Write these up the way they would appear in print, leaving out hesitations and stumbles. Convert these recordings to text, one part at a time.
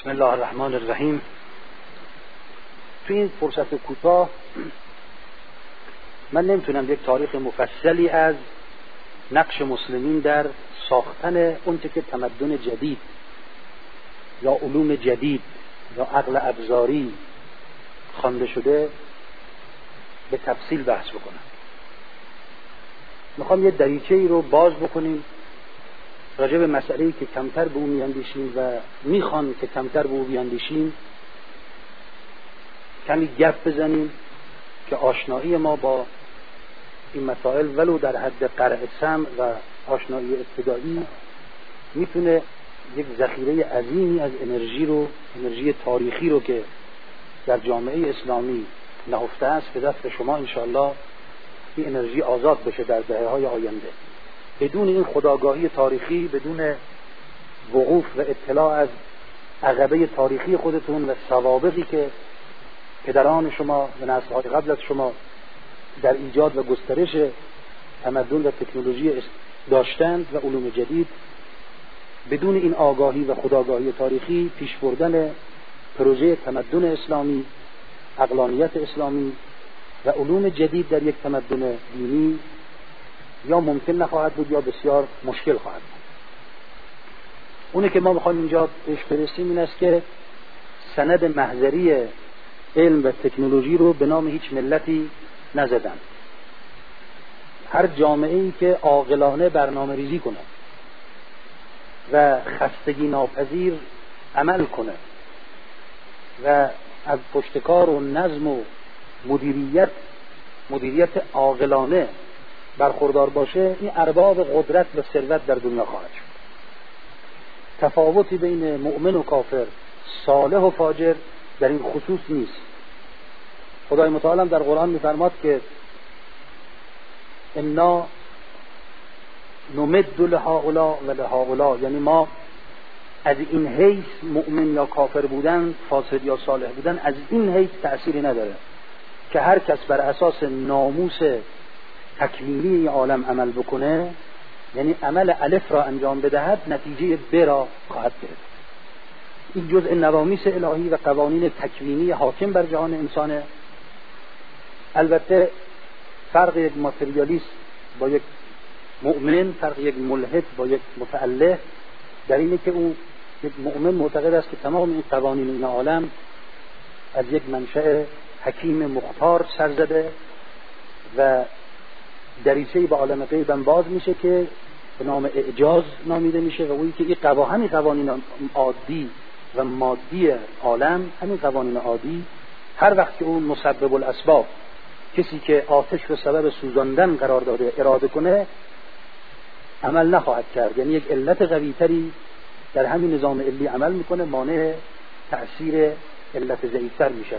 بسم الله الرحمن الرحیم. تو این فرصت کوتاه من نمیتونم یک تاریخ مفصلی از نقش مسلمین در ساختن اونچه که تمدن جدید یا علوم جدید یا عقل ابزاری خوانده شده به تفصیل بحث بکنم. میخوام یه دریچه‌ای رو باز بکنیم راجع به مسئله‌ای که کمتر به اون میاندیشیم و میخوان که کمتر به اون بیاندیشیم، کمی گپ بزنیم که آشنایی ما با این مسائل ولو در حد قرع سمع و آشنایی ابتدایی میتونه یک ذخیره عظیمی از انرژی تاریخی رو که در جامعه اسلامی نهفته است به دست شما انشاءالله این انرژی آزاد بشه در دهه‌های آینده. بدون این خودآگاهی تاریخی، بدون وقوف و اطلاع از عقبه تاریخی خودتون و سوابقی که پدران شما و نسل‌های قبل از شما در ایجاد و گسترش تمدن و تکنولوژی داشتند و علوم جدید، بدون این آگاهی و خودآگاهی تاریخی پیش بردن پروژه تمدن اسلامی، عقلانیت اسلامی و علوم جدید در یک تمدن دینی یا ممکن نخواهد بود یا بسیار مشکل خواهد بود. اونه که ما میخوایم اینجا بهش برسیم این است که سند محضری علم و تکنولوژی رو به نام هیچ ملتی نزدن. هر جامعه‌ای که عاقلانه برنامه ریزی کنه و خستگی ناپذیر عمل کنه و از پشتکار و نظم و مدیریت عاقلانه برخوردار باشه، این ارباب قدرت و ثروت در دنیا خواهد شد. تفاوتی بین مؤمن و کافر، صالح و فاجر در این خصوص نیست. خدای متعال در قرآن می‌فرماد که انا نمد لهؤلاء و لهؤلاء، یعنی ما از این حیث مؤمن یا کافر بودن، فاسد یا صالح بودن، از این حیث تأثیری نداره که هر کس بر اساس ناموس تکوینی عالم عمل بکنه، یعنی عمل الف را انجام بدهد، نتیجه ب را خواهد گرفت. این جزء نوامیس الهی و قوانین تکوینی حاکم بر جهان انسانه. البته فرق یک ماتریالیست با یک مؤمن، فرق یک ملحد با یک متأله در اینه که اون یک مؤمن معتقد است که تمام این قوانین این عالم از یک منشأ حکیم مختار سر زده و دریچه‌ای به عالم غیب باز میشه که به نام اعجاز نامیده میشه و اونی که این همین قوانین عادی و مادی عالم، همین قوانین عادی، هر وقت که اون مسبب الاسباب، کسی که آتش رو سبب سوزاندن قرار داده، اراده کنه، عمل نخواهد کرد. یعنی یک علت قوی‌تری در همین نظام علی عمل میکنه، مانع تأثیر علت ضعیف‌تر میشود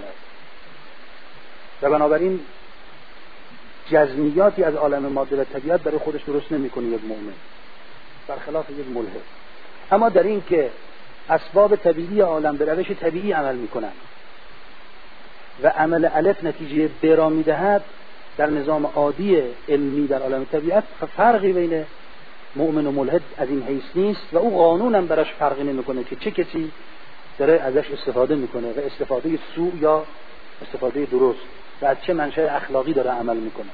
و بنابراین جزمیاتی از عالم ماده و طبیعت برای خودش درست نمیکنه یک مؤمن، برخلاف یک ملحد. اما در این که اسباب طبیعی عالم به روش طبیعی عمل میکنن و عمل الف نتیجه ب را میدهد در نظام عادی علمی در عالم طبیعت، فرقی بین مؤمن و ملحد از این حیث نیست و اون قانون هم براش فرقی نمیکنه که چه کسی داره ازش استفاده میکنه و استفاده سوء یا استفاده درست و از چه منشأ اخلاقی داره عمل میکنه.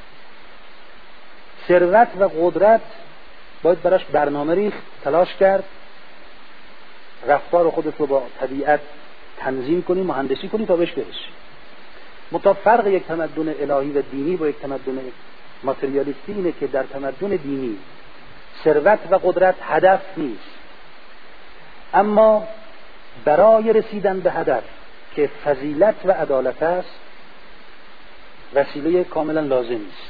ثروت و قدرت باید براش برنامه ریخت، تلاش کرد، رفتار خودت رو با طبیعت تنظیم کنی، مهندسی کنی تا بهش برسی. منتها فرق یک تمدن الهی و دینی با یک تمدن ماتریالیستی اینه که در تمدن دینی ثروت و قدرت هدف نیست، اما برای رسیدن به هدف که فضیلت و عدالت است وسیله کاملا لازم است.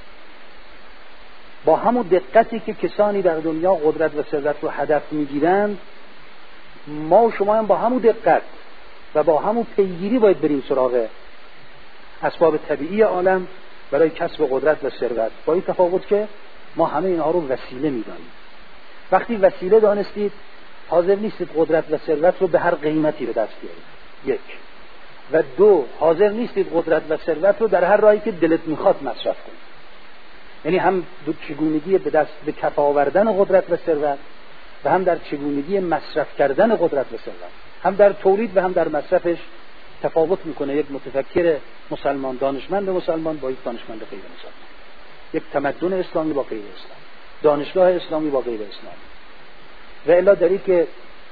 با همون دقتی که کسانی در دنیا قدرت و ثروت رو هدف میگیرند، ما و شما هم با همون دقت و با همون پیگیری باید بریم سراغ اسباب طبیعی عالم برای کسب قدرت و ثروت، با این تفاوت که ما همه اینها رو وسیله میدانیم. وقتی وسیله دانستید، حاضر نیستید قدرت و ثروت رو به هر قیمتی به دست بیارید، یک. و دو، حاضر نیستید قدرت و ثروت رو در هر راهی که دلت میخواد مصرف کنید. یعنی هم دو چگونگی به کف آوردن قدرت و ثروت و هم در چگونگی مصرف کردن قدرت و ثروت. هم در تولید و هم در مصرفش تفاوت میکنه یک متفکر مسلمان، دانشمند مسلمان با یک دانشمند غیر مسلمان، یک تمدن اسلامی با غیر اسلامی، دانشگاه اسلامی با غیر اسلامی. و الا داری که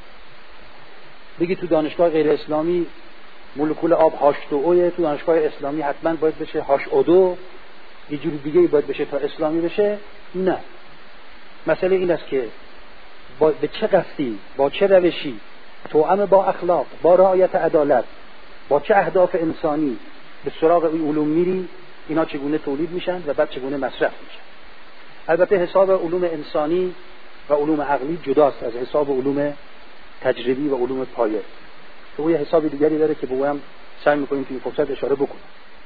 بگی تو دانشگاه غیر اسلامی مولکول آب H2O، تو دانشگاه اسلامی حتما باید بشه H2O، یه جوری دیگه باید بشه تا اسلامی بشه. نه، مسئله این است که به چه قصدی، با چه روشی، توأم با اخلاق، با رعایت عدالت، با چه اهداف انسانی به سراغ این علوم میری، اینا چگونه تولید میشن و بعد چگونه مصرف میشن. البته حساب علوم انسانی و علوم عقلی جداست از حساب علوم تجربی و علوم پایه، که یه حساب دیگری داره که به اون هم سعی میکنیم تو این فرصت اشاره بکنیم.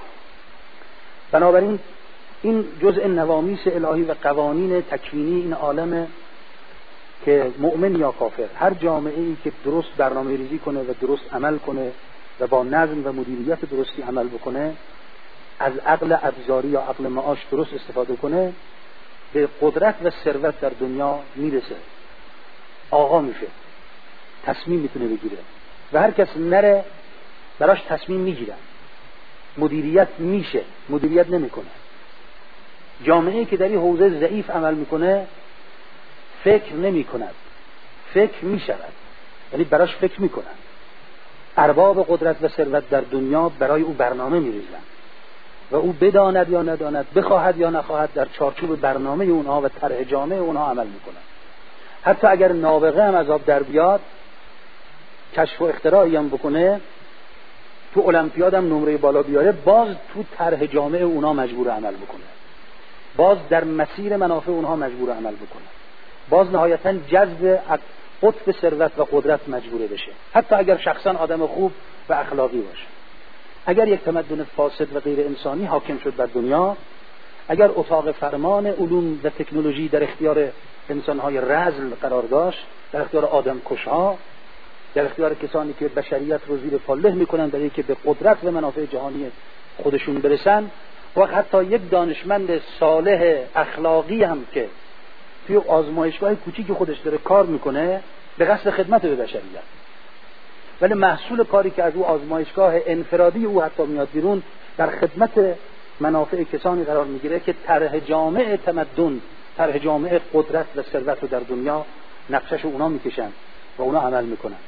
بنابراین این جزء نوامیس الهی و قوانین تکوینی این عالمه که مؤمن یا کافر، هر جامعه‌ای که درست برنامه‌ریزی کنه و درست عمل کنه و با نظم و مدیریت درستی عمل بکنه، از عقل ابزاری یا عقل معاش درست استفاده کنه، به قدرت و ثروت در دنیا میرسه، آقا میشه، تصمیم میتونه بگیره و هر کس نره براش تصمیم میگیرن، مدیریت میشه، مدیریت نمیکنه. جامعه‌ای که در این حوزه ضعیف عمل میکنه فکر نمیکند، فکر میشود، یعنی براش فکر میکنن. ارباب قدرت و ثروت در دنیا برای او برنامه میریزن و او بداند یا نداند، بخواهد یا نخواهد، در چارچوب برنامه اونها و طرح جامعه اونها عمل میکنن. حتی اگر نابغه هم از آب در بیاد، کشف و اختراعی هم بکنه، تو المپیاد هم نمره بالا بیاره، باز تو طرح جامعه اونها مجبور عمل بکنه، باز در مسیر منافع اونها مجبور عمل بکنه، باز نهایتاً جذب قطب ثروت و قدرت مجبوره بشه، حتی اگر شخصا آدم خوب و اخلاقی باشه. اگر یک تمدن فاسد و غیر انسانی حاکم شد بر دنیا، اگر اتاق فرمان علوم و تکنولوژی در اختیار انسانهای رذل قرار داشت، در اختیار آدم کشها، در اختیار کسانی که بشریت رو زیر پا له میکنن برای که به قدرت و منافع جهانی خودشون برسن، و حتی یک دانشمند صالح اخلاقی هم که توی آزمایشگاه کوچیک خودش داره کار میکنه به قصد خدمت به بشریت، ولی محصول کاری که از او آزمایشگاه انفرادی او حتی میاد بیرون در خدمت منافع کسانی قرار میگیره که طرح جامعه تمدن، طرح جامعه قدرت و ثروت رو در دنیا نقشش رو اونا میکشن و اونا عمل میکنن.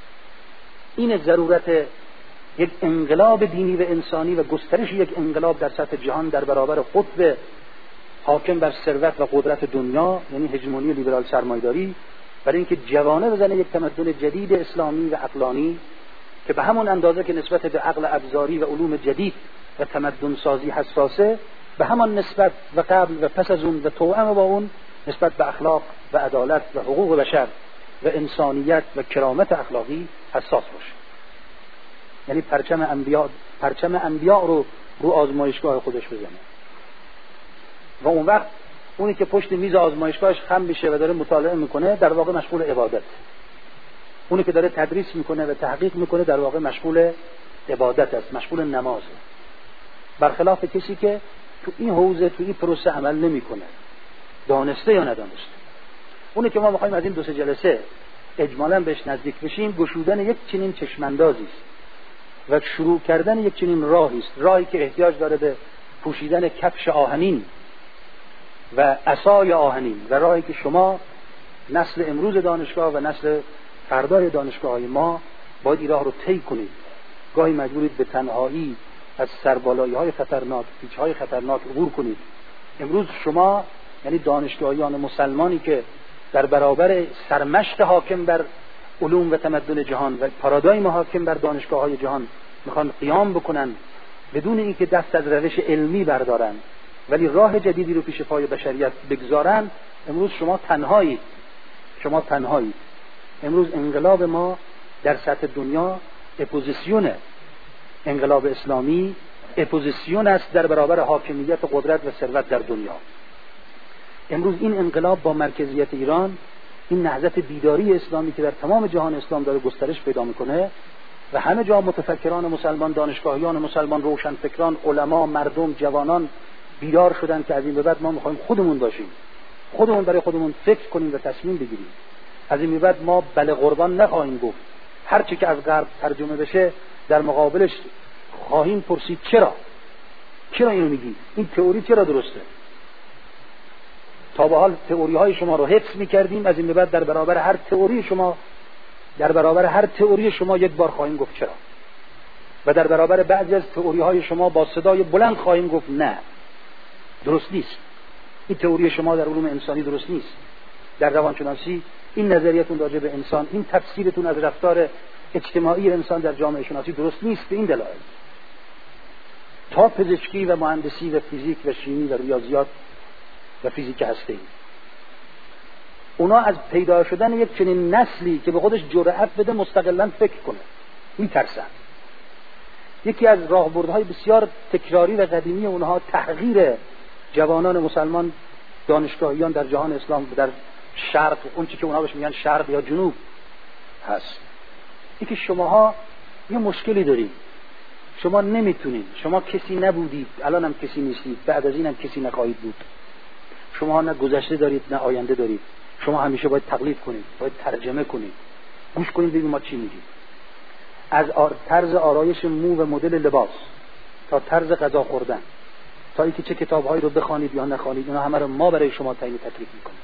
این ضرورت یک انقلاب دینی و انسانی و گسترش یک انقلاب در سطح جهان در برابر قطب حاکم بر ثروت و قدرت دنیا، یعنی هژمونی لیبرال سرمایه‌داری، برای اینکه جوانه بزنه یک تمدن جدید اسلامی و عقلانی که به همون اندازه که نسبت به عقل ابزاری و علوم جدید و تمدن سازی حساسه، به همان نسبت و قبل و پس از اون و توأم با اون نسبت به اخلاق و عدالت و حقوق بشر و انسانیت و کرامت اخلاقی حساس باشه. یعنی پرچم انبیاء رو آزمایشگاه خودش بزنه و اون وقت اونی که پشت میز آزمایشگاهش خم میشه و داره مطالعه میکنه در واقع مشغول عبادت، اونی که داره تدریس میکنه و تحقیق میکنه در واقع مشغول عبادت است، مشغول نمازه، برخلاف کسی که تو این حوزه تو این پروسه عمل نمیکنه، دانسته یا ندانسته. اونی که ما میخوایم از این 2-3 جلسه اجمالاً بهش نزدیک بشیم، گشودن یک چنین چشماندازی است و شروع کردن یک چنین راهی است، راهی که احتیاج داره به پوشیدن کفش آهنین و عصای آهنین، و راهی که شما نسل امروز دانشگاه و نسل فردای دانشگاه‌های ما باید این راه رو طی کنید. گاهی مجبورید به تنهایی از سربالایی‌های خطرناک، پیچ‌های خطرناک عبور کنید. امروز شما یعنی دانشگاهیان مسلمانی که در برابر سرمشق حاکم بر علوم و تمدن جهان و پارادایم حاکم بر دانشگاه‌های جهان میخوان قیام بکنن بدون اینکه دست از روش علمی بردارن ولی راه جدیدی رو پیش پای بشریت بگذارن، امروز شما تنهایید. امروز انقلاب ما در سطح دنیا اپوزیسیونه، انقلاب اسلامی اپوزیسیون است در برابر حاکمیت قدرت و ثروت در دنیا. امروز این انقلاب با مرکزیت ایران، این نهضت بیداری اسلامی که در تمام جهان اسلام داره گسترش پیدا میکنه و همه جا متفکران مسلمان، دانشگاهیان مسلمان، روشنفکران، علما، مردم، جوانان بیدار شدن که از این به بعد ما میخوایم خودمون باشیم، خودمون برای خودمون فکر کنیم و تصمیم بگیریم. از این به بعد ما بله قربان نخواهیم گفت، هر چی که از غرب ترجمه بشه در مقابلش خواهیم پرسید چرا اینو میگی؟ این تئوری چرا درسته؟ تا به حال تئوری های شما رو حفظ میکردیم، از این به بعد در برابر هر تئوری شما یک بار خواهیم گفت چرا، و در برابر بعضی از تئوری های شما با صدای بلند خواهیم گفت نه، درست نیست. این تئوری شما در علوم انسانی درست نیست، در روانشناسی این نظریتون راجع به انسان، این تفسیرتون از رفتار اجتماعی انسان در جامعه شناسی درست نیست. به این دلایل تا پزشکی و مهندسی و فیزیک و شیمی و ریاضیات و فیزیک هسته‌ای، اونا از پیدا شدن یک چنین نسلی که به خودش جرأت بده مستقلاً فکر کنه میترسن. یکی از راهبردهای بسیار تکراری و قدیمی اونها تحقیر جوانان مسلمان دانشگاهیان در جهان اسلام در شرق، اون چیزی که اونها بهش میگن شرق یا جنوب هست. اینکه شماها یه مشکلی دارید، شما نمیتونید، شما کسی نبودید، الان هم کسی نیستید، بعد از این هم کسی نخواهید بود. شما نه گذشته دارید نه آینده دارید، شما همیشه باید تقلید کنید، باید ترجمه کنید، گوش کنید ببینید ما چی میگیم. از طرز آرایش مو و مدل لباس تا طرز غذا خوردن تا اینکه چه کتاب‌هایی رو بخوانید یا نخوانید، اینا همه رو ما برای شما تعیین تکلیف میکنیم.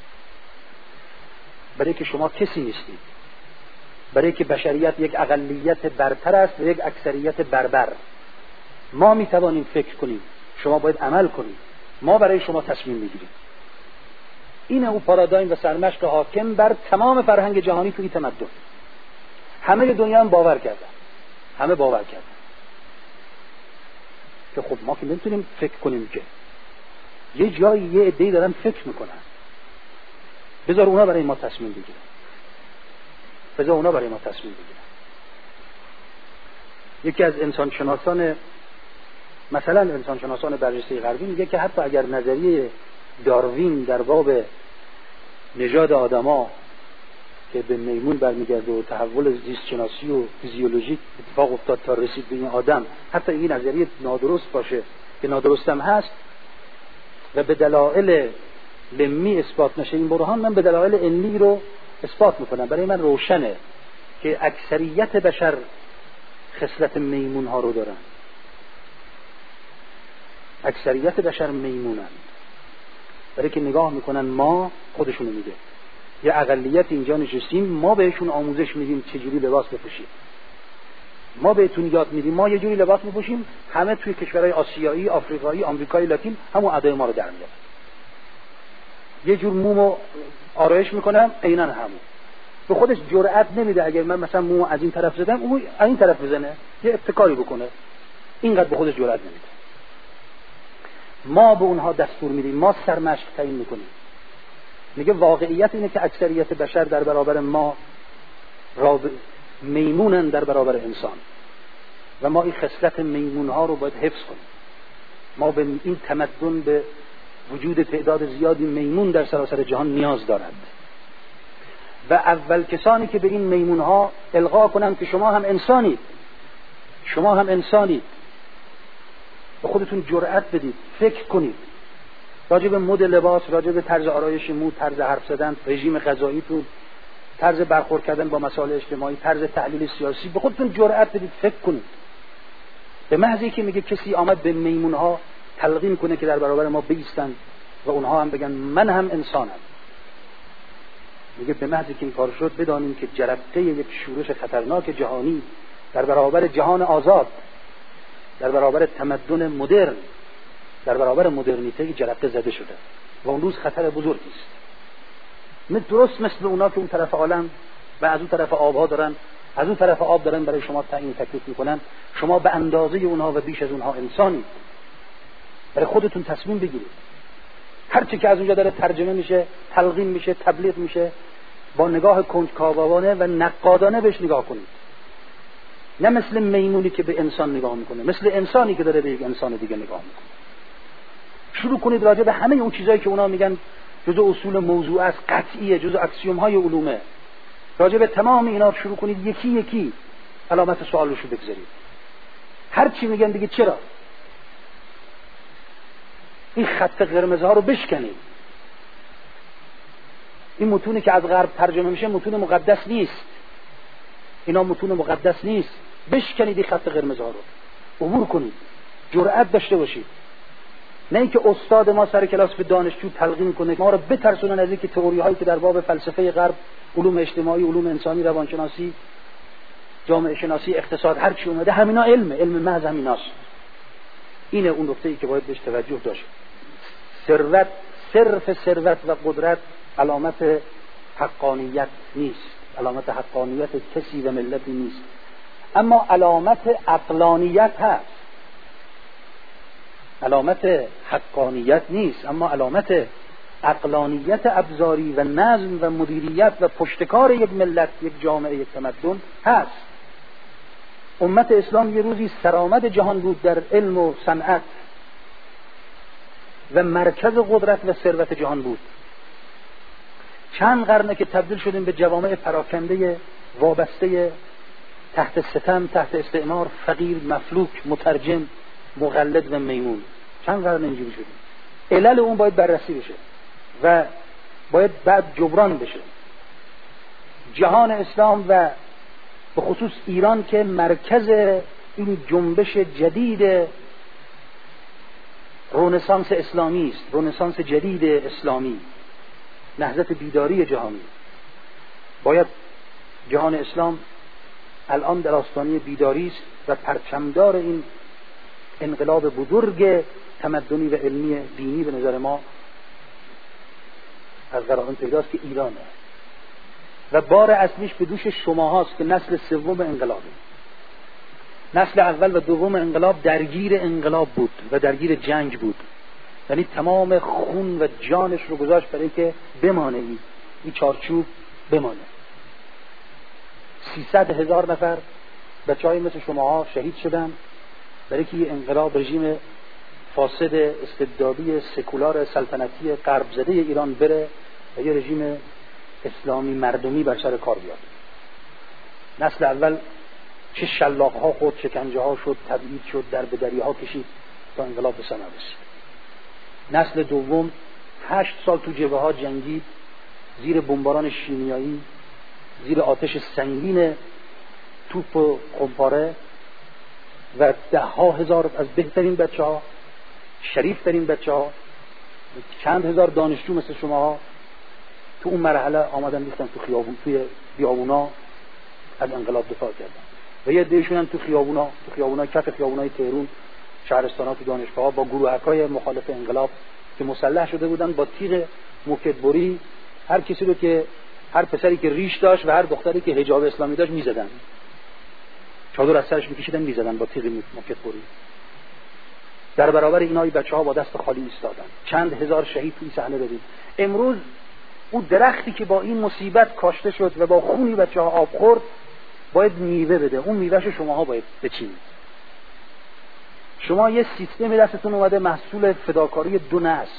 برای که شما کسی نیستید، برای که بشریت یک اقلیت برتر است و یک اکثریت بربر. ما میتوانیم فکر کنیم، شما باید عمل کنید، ما برای شما تصمیم میگیریم. این او پارادایم و سرمشق حاکم بر تمام فرهنگ جهانی توی تمدن. همه دنیا هم باور کردن که خب ما که نمیتونیم فکر کنیم، که یه جایی یه عده‌ای دارن فکر میکنن، بذار اونا برای ما تصمیم بگیرن. یکی از انسانشناسان، مثلا انسانشناسان برجسته غربی، میگه که حتی اگر نظریه داروین در باب نژاد آدما که به میمون برمیگرده و تحول زیست شناسی و فیزیولوژیک اتفاق افتاد تا رسید به این آدم، حتی این نظریه نادرست باشه که نادرست هم هست و به دلایل علمی اثبات نشه، این برهان من به دلایل علمی رو اثبات میکنم. برای من روشنه که اکثریت بشر خصلت میمون ها رو دارن. اکثریت بشر میمونن، برای که نگاه میکنن ما، خودشونو میگه یه اقلیت اینجا نشستیم، ما بهشون آموزش میدیم چجوری لباس بپوشید، ما بهتون یاد میدیم، ما یه جوری لباس میپوشیم، همه توی کشورهای آسیایی، آفریقایی، آمریکایی لاتین همون ادای ما رو در میارن. یه جور مومو آرایش میکنم عیناً همون. به خودش جرأت نمیده اگر من مثلا مومو از این طرف زدم اون از این طرف بزنه، یه ابتکاری بکنه، اینقدر به خودش جرأت نمیده. ما به اونها دستور میدیم، ما سرمشق تعیین میکنیم. میگه واقعیت اینه که اکثریت بشر در برابر ما میمونن در برابر انسان و ما این خصلت میمونها رو باید حفظ کنیم. ما به این تمدن به وجود تعداد زیادی میمون در سراسر جهان نیاز دارد و اول کسانی که به این میمونها القا کنند که شما هم انسانید، به خودتون جرأت بدید، فکر کنید راجع به مد لباس، راجع به طرز آرایش مو، طرز حرف زدن، رژیم غذاییتون، طرز برخورد کردن با مسائل اجتماعی، طرز تحلیل سیاسی، به خودتون جرأت بدید، فکر کنید. به محض اینکه میگه کسی آمد به میمونها تلقین کنه که در برابر ما بایستن و اونها هم بگن من هم انسانم، میگه به محض اینکه این کار شد بدانیم که جرقه یک شورش خطرناک جهانی در برابر جهان آزاد، در برابر تمدن مدرن، در برابر مدرنیته جرقه زده شده و اون روز خطر بزرگی است. درست مثل اونا که اون طرف عالم و از اون طرف آبها دارن، از اون طرف آب دارن برای شما تعیین تکلیف میکنن، شما به اندازه اونها و بیش از اونها انسانی، برای خودتون تصمیم بگیرید. هر چی که از اونجا داره ترجمه میشه، تلقین میشه، تبلیغ میشه، با نگاه کنجکاوانه و نقادانه بهش نگاه کنید. نه مثل میمونی که به انسان نگاه میکنه، مثل انسانی که داره به یک انسان دیگه نگاه میکنه. شروع کنید راجع به همه اون چیزایی که اونا میگن جزء اصول موضوع است، قطعیه، جزء اکسیوم های علومه، راجع به تمام اینا شروع کنید یکی یکی علامت سوالش رو بگذارید. هر چی میگن بگید چرا، این خط قرمز ها رو بشکنید. این متونی که از غرب ترجمه میشه متون مقدس نیست. اینا متون مقدس نیست. بشکنید این خط قرمزها رو، عبور کنید، جرأت داشته باشید. نه اینکه استاد ما سر کلاس به دانشجو تلقین کنه ما رو بترسونن از اینکه تئوری هایی که در باب فلسفه غرب، علوم اجتماعی، علوم انسانی، روانشناسی، جامعه شناسی، اقتصاد، هر چی اومده همینا علم محض همیناست. اینه اون نکته‌ای که باید بهش توجه داشت. صرف ثروت و قدرت علامت حقانیت نیست، علامت حقانیت کسی و ملتی نیست، اما علامت عقلانیت هست. علامت حقانیت نیست اما علامت عقلانیت ابزاری و نظم و مدیریت و پشتکار یک ملت، یک جامعه، یک تمدن هست. امت اسلام یه روزی سرآمد جهان بود در علم و صنعت و مرکز قدرت و ثروت جهان بود. چند قرنه که تبدیل شدیم به جوامع پراکنده، وابسته، تحت ستم، تحت استعمار، فقیر، مفلوک، مترجم، مقلد و میمون. چند قرن اینجوری شدیم. علل اون باید بررسی بشه و باید بعد جبران بشه. جهان اسلام و به خصوص ایران که مرکز این جنبش جدید رنسانس اسلامی است، رنسانس جدید اسلامی، نهضت بیداری جهانی، باید جهان اسلام الان در آستانه بیداری است و پرچمدار این انقلاب بزرگ تمدنی و علمی دینی به نظر ما از قرائن پیداست که ایرانه و بار اصلیش به دوش شما هاست که نسل سوم انقلابه. نسل اول و دوم انقلاب درگیر انقلاب بود و درگیر جنگ بود، یعنی تمام خون و جانش رو گذاشت برای که بمانه این چارچوب بمانه. 300,000 نفر بچه‌های مثل شماها شهید شدن برای که این انقلاب، رژیم فاسد استبدادی سکولار سلطنتی غرب زده ایران بره و یه رژیم اسلامی مردمی بر سر کار بیاد. نسل اول چه شلاق‌ها خورد، شکنجه‌ها شد، تبعید شد، در به دریاها کشید تا انقلاب به ثمر رسید. نسل دوم 8 سال تو جبهه‌ها جنگید، زیر بمباران شیمیایی، زیر آتش سنگین توپ و خمپاره و 10,000 از بهترین بچه‌ها، شریفترین بچه‌ها، چند هزار دانشجو مثل شماها تو اون مرحله آمدن ریختن تو خیابون، توی بیابونا از انقلاب دفاع کردن و یه عده‌شون هم تو خیابونا کف خیابونای تهران، شهرستان‌ها، تو دانشگاه‌ها با گروهک‌های مخالف انقلاب که مسلح شده بودن با تیغ موکدبری هر کسی رو که، هر پسری که ریش داشت و هر دختری که حجاب اسلامی داشت می‌زدن، چادر از سرش می‌کشیدن می‌زدن با تیغ موکدبری. در برابر اینای بچه‌ها با دست خالی ایستادن. چند هزار شهید توی صحنه دیدیم. امروز اون درختی که با این مصیبت کاشته شد و با خونی بچه‌ها آب خورد باید میوه بده. اون میوه‌ش شماها باید بچینید. شما یه سیستمی دستتون اومده محصول فداکاری دو نسل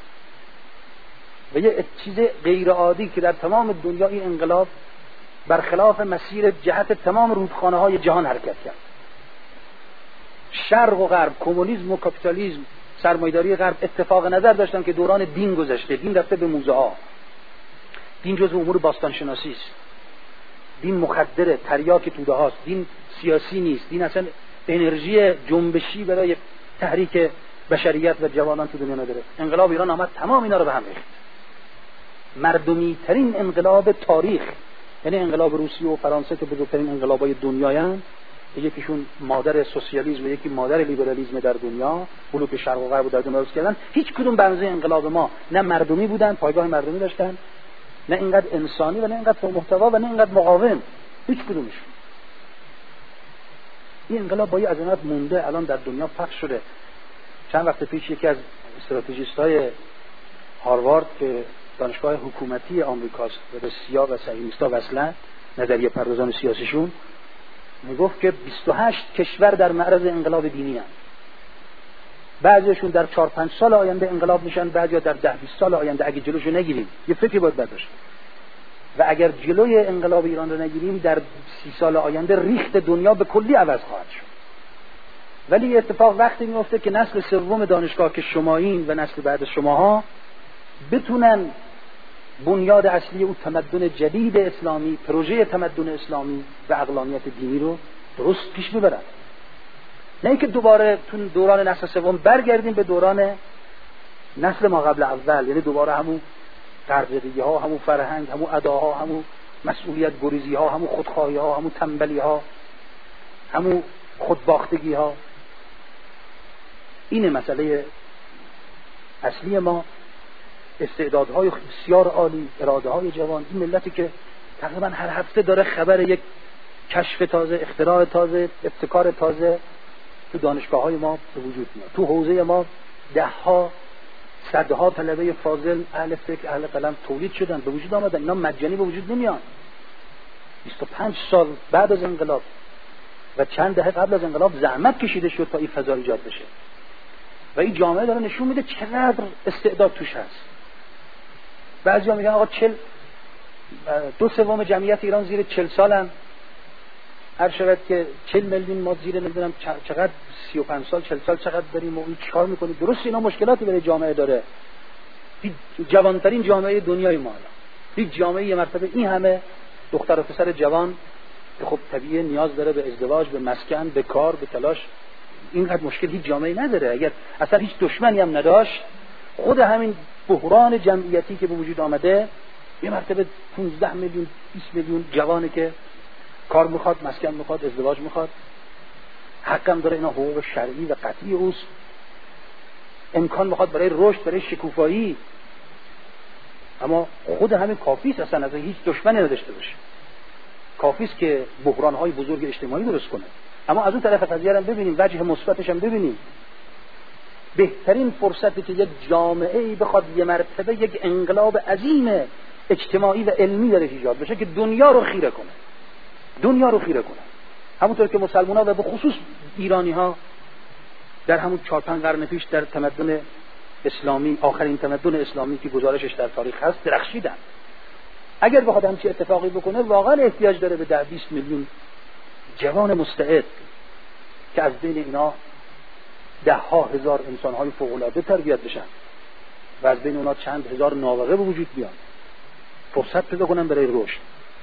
و یه چیز غیر عادی که در تمام دنیا این انقلاب برخلاف مسیر جهت تمام رودخانه‌های جهان حرکت کرد. شرق و غرب، کمونیسم و کاپیتالیسم، سرمایه‌داری غرب اتفاق نظر داشتن که دوران دین گذشته، دین رفته به موزه‌ها، دین جزء امور باستان شناسی است، دین مخدره، تریاک توده هاست، دین سیاسی نیست، دین اصلا انرژی جنبشی برای تحریک بشریت و جوانان تو دنیا نداره. انقلاب ایران آمد تمام اینا رو به هم ریخت. مردمی ترین انقلاب تاریخ، یعنی انقلاب روسیه و فرانسه که بزرگترین انقلابای دنیایند، یکیشون مادر سوسیالیسم و یکی مادر لیبرالیسم در دنیا، بلوک شرق و غرب در دنیا درست کردن. هیچ کدوم بنزه انقلاب ما نه مردمی بودن، پایگاه مردمی داشتن، نه اینقدر انسانی و نه اینقدر محتوا و نه اینقدر مقاوم، هیچ کدومش. این انقلاب با یه عظمت مونده، الان در دنیا پخش شده. چند وقت پیش یکی از استراتژیست‌های هاروارد که دانشگاه حکومتی آمریکاست و به سیا و صهیونیست‌ها وصلن، نظریه پردازان سیاسیشون، میگفت که 28 کشور در معرض انقلاب دینی هستند. بعضیشون در 4-5 سال آینده انقلاب میشن، بعضیا در 10-20 سال آینده اگه جلوشو نگیریم. یه فکری باید برداشت. و اگر جلوی انقلاب ایران رو نگیریم در 30 سال آینده ریخت دنیا به کلی عوض خواهد شد. ولی اتفاق وقتی میفته که نسل سوم دانشگاه که شمایین و نسل بعد شماها بتونن بنیاد اصلی او تمدن جدید اسلامی، پروژه تمدن اسلامی و عقلانیت دینی رو درست پیش ببرن. نه اینکه دوباره تو دوران نسل سوم برگردیم به دوران نسل ما قبل اول، یعنی دوباره همون غربزدگی ها، همون فرهنگ، همون اداها، همون مسئولیت گریزی ها، همون خودخواهی ها، همون تنبلی ها، همون خودباختگی ها. این مسئله اصلی ما، استعدادهای بسیار عالی، اراده های جوان. این ملتی که تقریبا هر هفته داره خبر یک کشف تازه، اختراع تازه، ابتکار تازه تو دانشگاه های ما به وجود میاد. تو حوزه ما دهها صدها طلبه فاضل، اهل فکر، اهل قلم تولید شدن، به وجود آمدن. اینا مجانی به وجود نمیان. 25 سال بعد از انقلاب و چند دهه قبل از انقلاب زحمت کشیده شد تا این فضا ایجاد بشه و این جامعه داره نشون میده چقدر استعداد توش هست. بعضیا میگن آقا 2/3 جمعیت ایران زیر 40 سالن، هر شود که 40 میلیون ما زیر نمیدونم چقدر 35 سال 40 سال چقدر داریم و این چیکار میکنیم. درست اینا مشکلاتی برای جامعه داره. جوانترین جامعه دنیای ما الان، هیچ جامعه یه مرتبه این همه دختر و پسر جوان که خب طبیعی نیاز داره به ازدواج، به مسکن، به کار، به تلاش، اینقدر مشکل هیچ جامعه نداره. اگر اصلا هیچ دشمنی هم نداشت، خود همین بحران جمعیتی که به وجود آمده یه مرتبه 15 میلیون 20 میلیون جوانی که کار میخواد، مسکن میخواد، ازدواج میخواد، حقم داره، اینا حقوق شرعی و قطعی اوست، امکان میخواد برای رشد، برای شکوفایی، اما خود همین کافیست اصلا از هیچ دشمنی نداشته باشه. کافیست که بحران‌های بزرگ اجتماعی درست کنه. اما از اون طرف قضیه رو ببینیم، وجه مثبتش هم ببینیم. بهترین فرصتی که یک جامعه‌ای بخواد یه مرتبه یک انقلاب عظیم اجتماعی و علمی درش ایجاد بشه که دنیا رو خیره کنه. دنیا رو خیره کنه. همونطور که مسلمان‌ها و به خصوص ایرانی‌ها در همون 4-5 قرن پیش در تمدن اسلامی، آخرین تمدن اسلامی که گزارشش در تاریخ هست، درخشیدن. اگر بخواد همچین اتفاقی بکنه، واقعا احتیاج داره به 10-20 میلیون جوان مستعد که از بین اینا 10,000 انسان‌های فوق‌العاده تربیت بشن و از بین اونا چند هزار نابغه به وجود بیان، فرصت پیدا کنن برای رشد.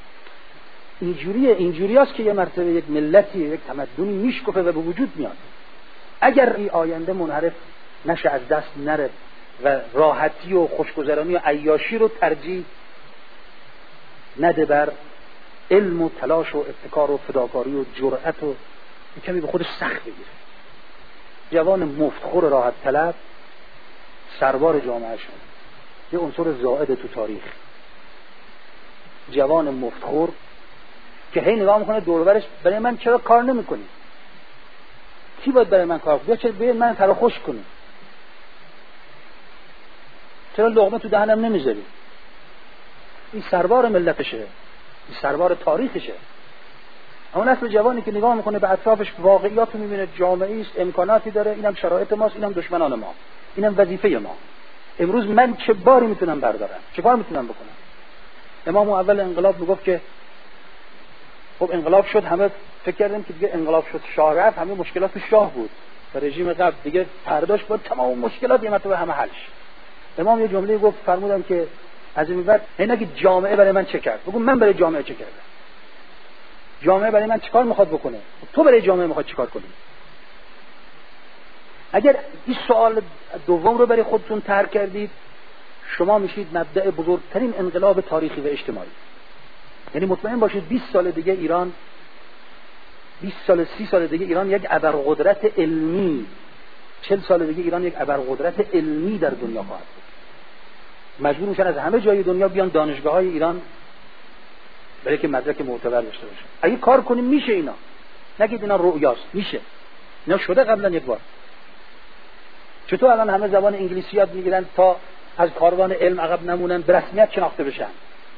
اینجوری است که یه مرتبه یک ملتی، یک تمدنی میشکفه و به وجود میاد. اگر این آینده منحرف نشه، از دست نره و راحتی و خوشگذرانی و عیاشی رو ترجیح نده بر علم و تلاش و ابتکار و فداکاری و جرأت و کمی به خودش سخت بگیره، جوان مفتخور راحت طلب سربار جامعه شد، یه عنصر زائد تو تاریخ. جوان مفتخور که هی نگاه میکنه دور و برش، برای من چرا کار نمیکنی؟ کی باید برای من کار کنه؟ چرا برای من ترا خوش کنی؟ چرا لقمه تو دهنم نمیذاری؟ این سربار ملتشه، این سربار تاریخشه. اما نسل جوانی که نگاه میکنه به اطرافش، واقعیات رو میبینه، جامعه است، امکاناتی داره، اینم شرایط ماست، اینم دشمنان ما، اینم وظیفه ما. امروز من چه باری میتونم بردارم؟ چه کار میتونم بکنم؟ امام اول انقلاب میگفت که خب انقلاب شد، همه فکر کردیم که دیگه انقلاب شد، شاه رفت، همه مشکلات تو شاه بود و رژیم قبل، دیگه فرداش بود تمام مشکلات یه مرتبه همه حل شد. امام یه جمله گفت، فرمودن که از این بعد نگید جامعه برای من چه کرد، بگو من برای جامعه چه کردم. جامعه برای من چیکار میخواد بکنه، تو برای جامعه میخواد چیکار کنی؟ اگر این سوال دوم رو برای خودتون طرح کردید، شما میشید مبدأ بزرگترین انقلاب تاریخی و اجتماعی. یعنی مطمئن باشید 20 سال دیگه ایران، 20 سال 30 سال دیگه ایران یک ابرقدرت علمی، 40 سال دیگه ایران یک ابرقدرت علمی در دنیا خواهد بود. مجبور میشن از همه جای دنیا بیان دانشگاه‌های ایران برای که مدرک معتبر داشته باشن. اگه کار کنیم میشه اینا. نگید اینا رؤیاست، میشه. اینا شده قبلا یک بار. چطور الان همه زبان انگلیسی یاد میگیرن تا از کاروان علم عقب نمونن، به رسمیت شناخته بشن؟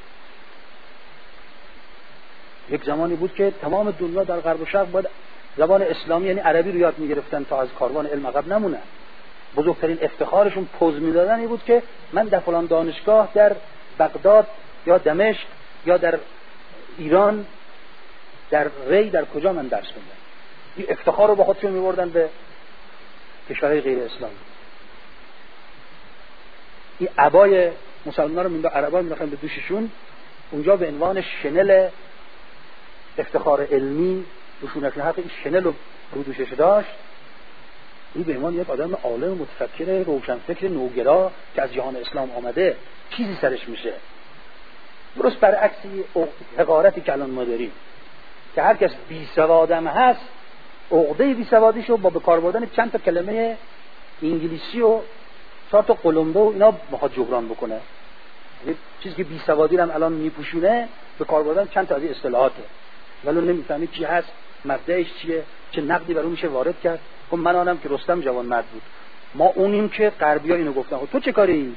یک زمانی بود که تمام دنیا در غرب و شرق باید زبان اسلامی یعنی عربی رو یاد میگرفتن تا از کاروان علم عقب نمونن. بزرگترین افتخارشون پوز میدادن این بود که من در فلان دانشگاه در بغداد یا دمشق یا در ایران در ری در کجا من درس خوندم. این افتخار رو با خودشون میبردن به کشورهای غیر اسلامی. این عبای مسلمان‌ها رو مینداخت، عربا مینداختن به دوششون، اونجا به عنوان شنل افتخار علمی دوشونشون حق این شنل رو رو دوشش داشت. این به عنوان یک آدم عالم متفکر روشنفکر نوگرا که از جهان اسلام آمده چیزی سرش میشه. درست برعکسی حقارتی که الان ما داریم که هر کس بی سوادم هست عقده بی سوادیشو با به کار بردن چند تا کلمه انگلیسی و 4 تا قلمبه و اینا میخواد جبران بکنه. چیزی که بی سوادی رو هم الان میپوشونه به کار بردن چند تا از این اصطلاحاته، ولی نمیفهمی چی هست، مبدأش چیه، چه نقدی بر اون میشه وارد کرد. خب من آنم که رستم جوان مرد بود، ما اونیم که غربی‌ها اینو گفتن. خب تو چه کاری؟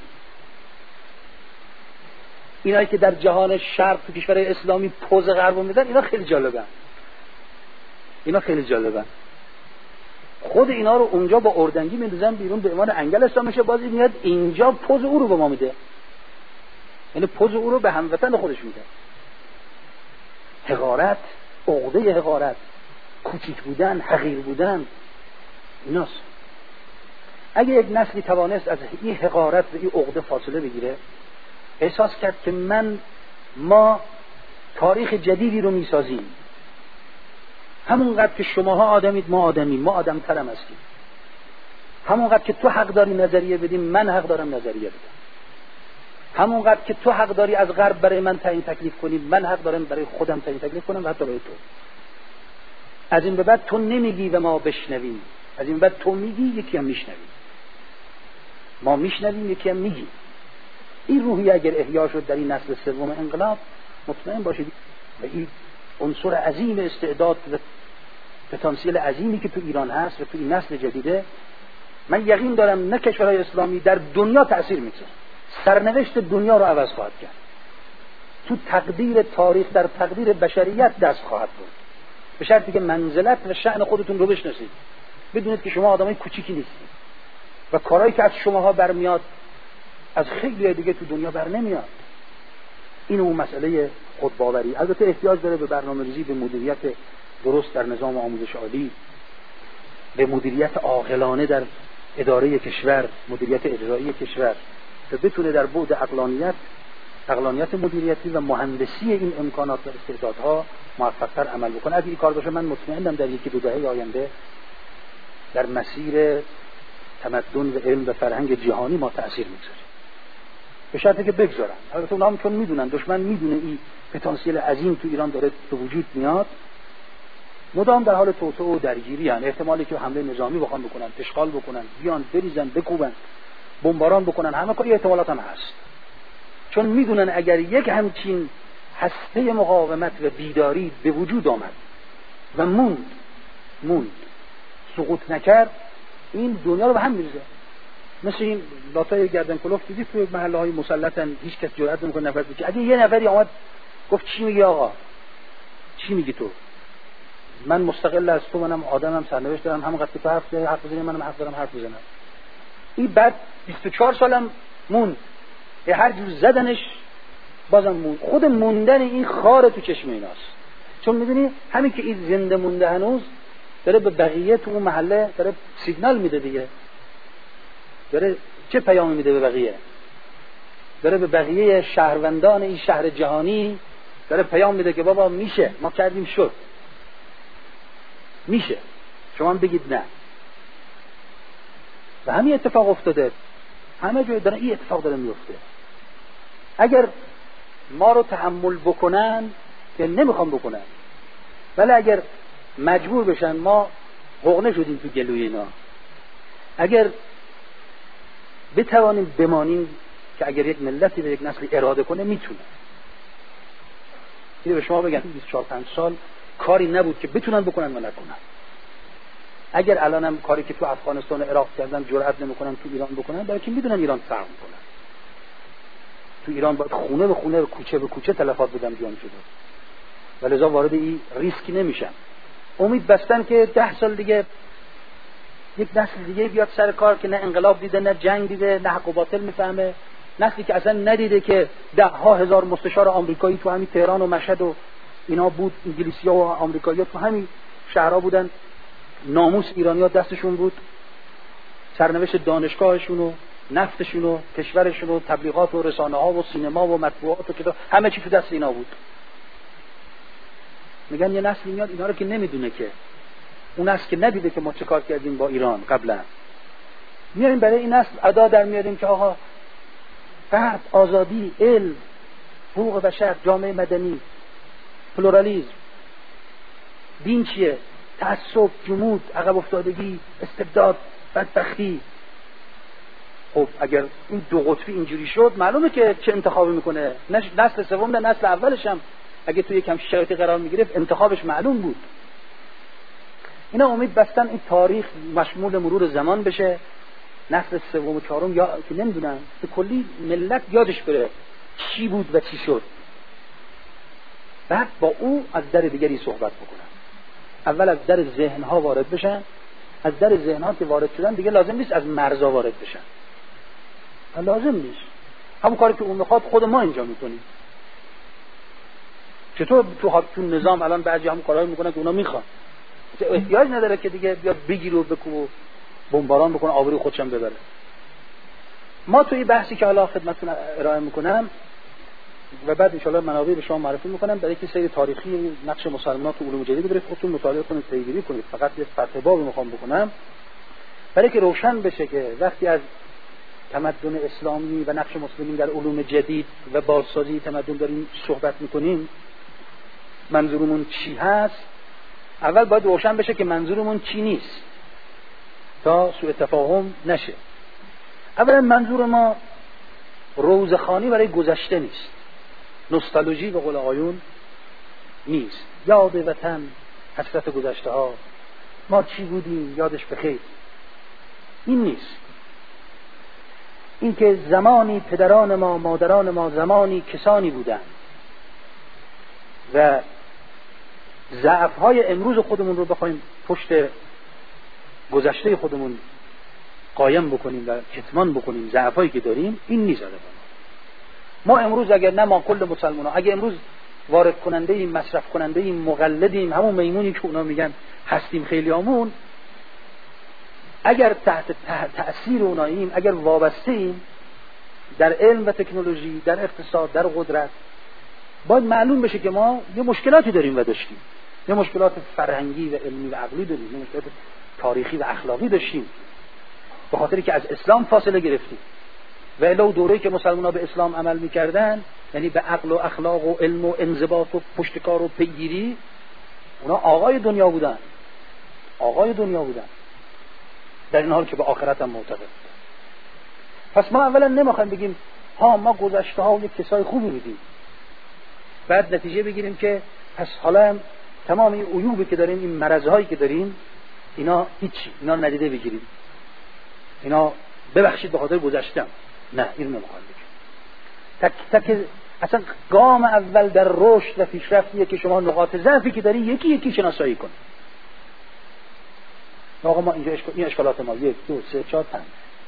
اینایی که در جهان شرق تو کشورهای اسلامی پوز غربو میدن، اینا خیلی جالبن. خود اینا رو اونجا با اردنگی میندازن بیرون به عنوان انگل اسلامشه، بازی میاد اینجا پوز او رو به ما میده، یعنی پوز او رو به هموطن خودش میده. حقارت، عقده حقارت، کوچیک بودن، حقیر بودن، ایناست. اگه یک نسلی توانست از این حقارت و این عقده فاصله بگیره، احساس کرد که ما تاریخ جدیدی رو میسازیم، همونقدر که شماها آدمید ما آدمیم، ما آدم‌ترم هستیم، همونقدر که تو حق داری نظریه بدیم من حق دارم نظریه بدم، همونقدر که تو حق داری از غرب برای من تعیین تکلیف کنی من حق دارم برای خودم تعیین تکلیف کنم و حتی برای تو. از این به بعد تو نمیگی و ما بشنویم، از این بعد تو میگی یکی هم میشنویم، ما میشنویم یکی هم میگی. این روحی اگر احیا شد در این نسل سوم انقلاب، مطمئن باشید و این عنصر عظیم استعداد و پتانسیل عظیمی که تو ایران هست و تو این نسل جدیده، من یقین دارم نه کشورهای اسلامی در دنیا تأثیر میذاره، سرنوشت دنیا رو عوض خواهد کرد، تو تقدیر تاریخ در تقدیر بشریت دست خواهد بود، به شرطی که منزلت و شأن خودتون رو بشناسید، بدونید که شما آدمای کوچیکی نیستید و کارهایی که از شماها برمیاد از خیلی دیگه تو دنیا بر نمیاد. این اون مسئله خودباوری. البته احتیاج داره به برنامه‌ریزی، به مدیریت درست در نظام آموزش عالی، به مدیریت عاقلانه در اداره کشور، مدیریت اجرایی کشور، که بتونه در بعد عقلانیت مدیریتی و مهندسی این امکانات و استعدادها موفق‌تر عمل بکنه. اگه این کار باشه من مطمئنم در 1-2 دهه آینده در مسیر تمدن و علم و فرهنگ جهانی ما تأثیر می‌گذاریم، به شرطی که بگذارن. البته اونها هم چون میدونن، دشمن میدونه این پتانسیل عظیم تو ایران داره به وجود میاد، مدام در حال توسعه و درگیری هستند. احتمالی که حمله نظامی بخوان بکنن، اشغال بکنن، بیان بریزن، بکوبن، بمباران بکنن، همه کاری احتمالات هم هست. چون میدونن اگر یک همچین هسته مقاومت و بیداری به وجود آمد و موند سقوط نکرد، این دنیا رو به هم میریزه. مثل این لاتای گردن کلوف دیدی توی محله‌های مسلطن، هیچ کس جرئت نمی‌کنه نفر بکشه. اگه یه نفری اومد گفت چی میگی آقا، چی میگی تو، من مستقل از تو، منم آدمم، سرنوشت دارم، همونقدر که تو حرف بزنی منم حق دارم حرف بزنم. این بعد 24 سالم موند، هر جور زدنش بازم موند. خود موندن این خار تو چشم ایناست، چون میدونی همین که این زنده مونده هنوز داره به بقیه تو اون محله داره سیگنال میده دیگه، داره چه پیامی میده به بقیه؟ داره به بقیه شهروندان این شهر جهانی داره پیام میده که بابا میشه، ما کردیم شد، میشه، شما هم بگید نه. و همین اتفاق افتاده، همه جای داره این اتفاق داره میفته. اگر ما رو تحمل بکنن که نمیخوام بکنن، ولی اگر مجبور بشن، ما حقنه شدیم تو گلوی اینا، اگر بتوانیم بمانیم که اگر یک ملتی به یک نسلی اراده کنه میتونه. اینو به شما بگم 24-5 سال کاری نبود که بتونن بکنن و نکنن. اگر الانم کاری که تو افغانستان و عراق کردن جرئت نمیکنن تو ایران بکنن، برای که میدونن ایران فرق میکنه. تو ایران باید خونه به خونه، کوچه به کوچه تلفات بدن بیان جلو، ولذا وارد این ریسکی نمیشن. امید بستن که 10 سال دیگه یک نسل دیگه بیاد سر کار که نه انقلاب دیده، نه جنگ دیده، نه حق و باطل میفهمه، نسلی که اصلا ندیده که 10,000 مستشار آمریکایی تو همین تهران و مشهد و اینا بود، انگلیسی‌ها و آمریکایی‌ها تو همین شهرها بودن، ناموس ایرانی‌ها دستشون بود، سرنوشت دانشگاهشون و نفتشون و کشورشون و تبلیغات و رسانه ها و سینما و مطبوعات و کتاب، همه چی تو دست اینا بود. میگن یه نسلی میاد اینا رو که نمیدونه، که اون نسل که ندیده که ما چه کار کردیم با ایران قبلا، میاریم برای این نسل ادا در میاریم که آقا فرد، آزادی، علم، حقوق بشر، جامعه مدنی، پلورالیسم، دین چیه، تعصب، جمود، عقب افتادگی، استبداد، بدبختی. خب اگر این دو قطبی اینجوری شد، معلومه که چه انتخابی میکنه. نسل سوم نه نسل اولش هم اگه توی یکم شرایطی قرار میگرفت انتخابش معلوم بود. اینا امید بستن این تاریخ مشمول مرور زمان بشه، نسل سوم و چهارم یا که نمیدونن به کلی ملت یادش بره چی بود و چی شد، بعد با او از در دیگری صحبت بکنن. اول از در ذهنها وارد بشن، از در ذهنها که وارد شدن دیگه لازم نیست از مرزا وارد بشن، لازم نیست. همون کاری که اون میخواد خود ما اینجا میکنیم. چطور تو نظام الان بعضی همون کارهایی میکنن که اونا میخوان، احتیاج نداره که دیگه بیا بگیر و بکوب و بمباران بکنه آبروی خودشم ببره. ما توی بحثی که حالا خدمتتون ارائه میکنم و بعد ان شاءالله منابع به شما معرفی میکنم، برای که سیر تاریخی نقش مسلمانات تو علوم جدید برید خودتون مطالعه کنید، پیگیری کنید. فقط یه فتح بابی میخوام بکنم برای که روشن بشه که وقتی از تمدن اسلامی و نقش مسلمین در علوم جدید و بازسازی تمدن داریم صحبت میکنیم، منظورمون چی هست. اول باید روشن بشه که منظورمون چی نیست تا سوء تفاهم نشه. اولا منظور ما روزخوانی برای گذشته نیست، نوستالژی به قول آقایون نیست، یاد وطن، حسرت گذشته ها، ما چی بودیم یادش بخیر، این نیست. این که زمانی پدران ما، مادران ما زمانی کسانی بودن و ضعف‌های امروز خودمون رو بخوایم پشت گذشته خودمون قایم بکنیم و کتمان بکنیم ضعف‌هایی که داریم، این نیست. ما امروز اگر نه ما کل مسلمان‌ها اگر امروز وارد کننده ایم، مصرف کننده ایم، مقلدیم، همون میمونی که اونا میگن هستیم خیلیامون، اگر تحت تأثیر اوناییم، اگر وابسته ایم در علم و تکنولوژی، در اقتصاد، در قدرت، باید معلوم بشه که ما یه مشکلاتی داریم و داشتیم، یه مشکلات فرهنگی و علمی و عقلی داریم، یه مشکلات تاریخی و اخلاقی داشتیم به خاطری که از اسلام فاصله گرفتیم. و الا دوره‌ای که مسلمان‌ها به اسلام عمل می‌کردن، یعنی به عقل و اخلاق و علم و انضباط و پشتکار و پیگیری، اونا آقای دنیا بودن، آقای دنیا بودن، در این حال که به آخرت هم معتقد بودن. پس ما اولا نمیخوایم بگیم ها ما گذشته ها و یک کسای خوبی بودیم، بعد نتیجه بگیریم که پس حالا هم تمام این عیوبی که داریم، این مرض‌هایی که داریم، اینا هیچی، اینا ندیده بگیریم، اینا ببخشید به خاطر گذشتم. نه، این نمیخوام بگم. تک اصلا گام اول در رشد و پیشرفتیه که شما نقاط ضعفی که داری یکی یکی شناسایی کن. آقا ما اینجا این اشکالات ما 1 2 3 4 5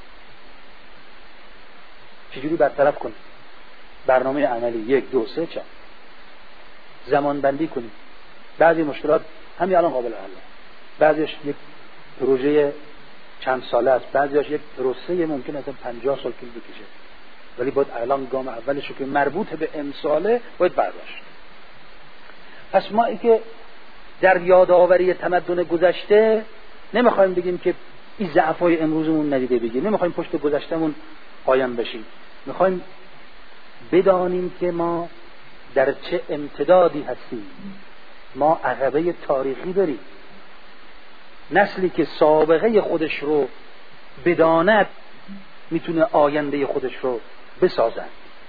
چجوری برطرف کنیم؟ برنامه عملی 1 2 3 4 زمان بندی کنیم. بعضی مشکلات همین الان قابل حله، بعضیش یک پروژه چند ساله است، بعضیش یک پروسه ممکن است 50 سال طول بکشه، ولی باید الان گام اولش رو که مربوط به امساله باید برداشت. پس ما ای که در یادآوری تمدن گذشته نمیخوایم بگیم که این ضعف‌های امروزمون ندیده بگیریم، نمیخوایم پشت گذشتمون قایم بشیم، میخوایم بدانیم که ما در چه امتدادی هستیم. ما عقبه تاریخی داریم. نسلی که سابقه خودش رو بداند میتونه آینده خودش رو بسازد.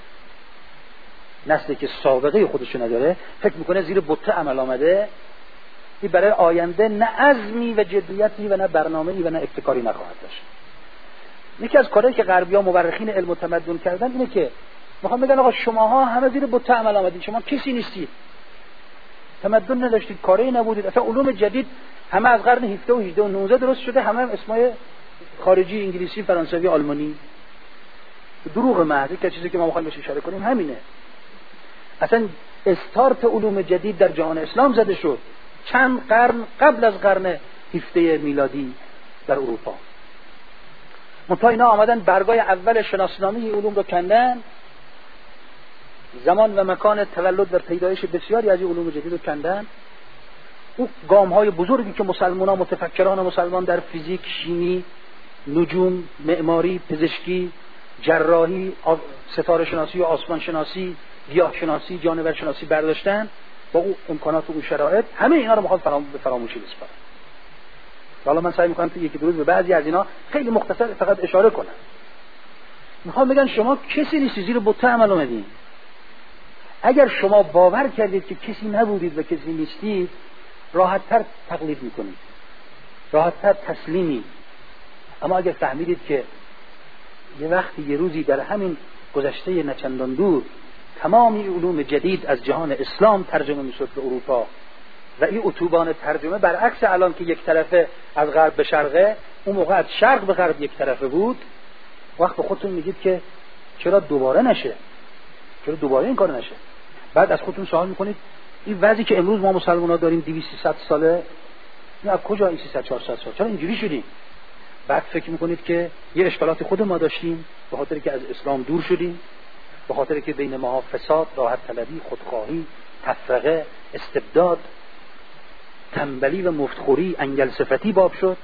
نسلی که سابقه خودش رو نداره فکر میکنه زیر بطه عمل آمده، این برای آینده نه عزمی و جدیتی و نه برنامه‌ای و نه ابتکاری نخواهد داشت. یکی از کارهایی که غربی‌ها مورخین علم و تمدن کردن اینه که میخوام بگن آقا شماها همه زیر بطه عمل آمدید، شما کسی نیستید، تمدن نداشتید، کاری نبودید، اصلا علوم جدید همه از قرن 17 و 18 و 19 درست شده، همه هم اسمای خارجی، انگلیسی، فرانسوی، آلمانی. دروغ محض. که چیزی که ما می‌خوایم بهش اشاره کنیم همینه. اصلا استارت علوم جدید در جهان اسلام زده شد چند قرن قبل از قرن 17 میلادی در اروپا. منتها اینا آمدن برگای اول شناسنامه علوم رو کندن، زمان و مکان تولد و پیدایش بسیاری از این علوم جدید رو کندن. اون گام‌های بزرگی که مسلمان‌ها، متفکران مسلمان در فیزیک، شیمی، نجوم، معماری، پزشکی، جراحی، ستاره شناسی و آسمان شناسی، گیاه شناسی، جانور شناسی برداشتن، با اون امکانات و اون شرایط همه اینا رو میخواد به فراموشی بسپارن. حالا من سعی میکنم تو یکی دو روز به بعضی از اینا خیلی مختصر فقط اشاره کنم. میخوام بگن شما کسی نیستی زیر بت عمل اومدین. اگر شما باور کردید که کسی نبودید و کسی نیستید، راحت‌تر تقلید میکنید، راحت‌تر تسلیمی. اما اگر فهمیدید که یه وقتی یه روزی در همین گذشته نچندان دور تمامی علوم جدید از جهان اسلام ترجمه میشد به اروپا و این اتوبان ترجمه برعکس الان که یک طرفه از غرب به شرقه، اون موقع از شرق به غرب یک طرفه بود، وقت به خودتون میگید که چرا دوباره نشه، چرا دوباره این کار نشه. بعد از خودتون سوال میکنید این وضعی که امروز ما مسلمان‌ها داریم 200-300 ساله، این از کجا این 300-400 سال چرا اینجوری شدیم؟ بعد فکر میکنید که یه اشکالات خود ما داشتیم به خاطر که از اسلام دور شدیم، به خاطر که بین ما فساد، راحت طلبی، خودخواهی، تفرقه، استبداد، تنبلی و مفتخوری، انگل صفتی باب شد.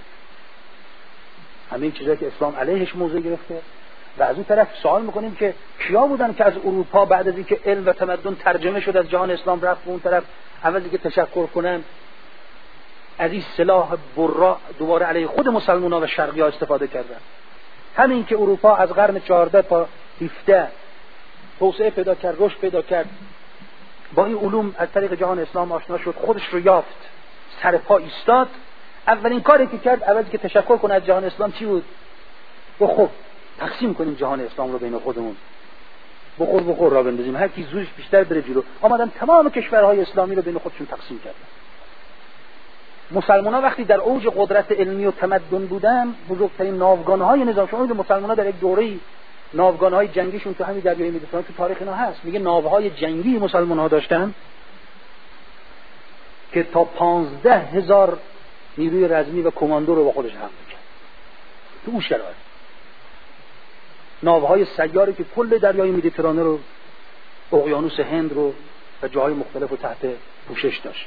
همه این چیزایی که اسلام علیهش موضع گرفته. و از اون طرف سوال میکنیم که کیا بودن که از اروپا بعد از اینکه علم و تمدن ترجمه شد از جهان اسلام رفت به اون طرف، عوضی که تشکر کنن از این سلاح برا دوباره علیه خود مسلمان‌ها و شرقی‌ها استفاده کردن. همین که اروپا از قرن 14 تا 17 توسعه پیدا کرد، رشد پیدا کرد، با این علوم از طریق جهان اسلام آشنا شد، خودش رو یافت، سر پا ایستاد، اولین کاری که کرد عوضی که تشکر کنه از جهان اسلام چی بود؟ خب تقسیم کنیم جهان اسلام رو بین خودمون، بخور را بندازیم، هر کی زورش بیشتر بره جلو. آمدن تمام کشورهای اسلامی رو بین خودشون تقسیم کردن. مسلمان‌ها وقتی در اوج قدرت علمی و تمدن بودن، بزرگترین ناوگان‌های نظام، شما می‌دونید مسلمان‌ها در یک دوره‌ای ناوگان‌های جنگیشون تو همین دریای مدیترانه تو تاریخ اینا هست، میگه ناوهای جنگی مسلمان‌ها داشتن که تا 15,000 نیروی رزمی و کماندو رو با خودش حمل کرد. تو اون شرایط ناوهای سیاری که کل دریای مدیترانه رو، اقیانوس هند رو و جاهای مختلف رو تحت پوشش داشت.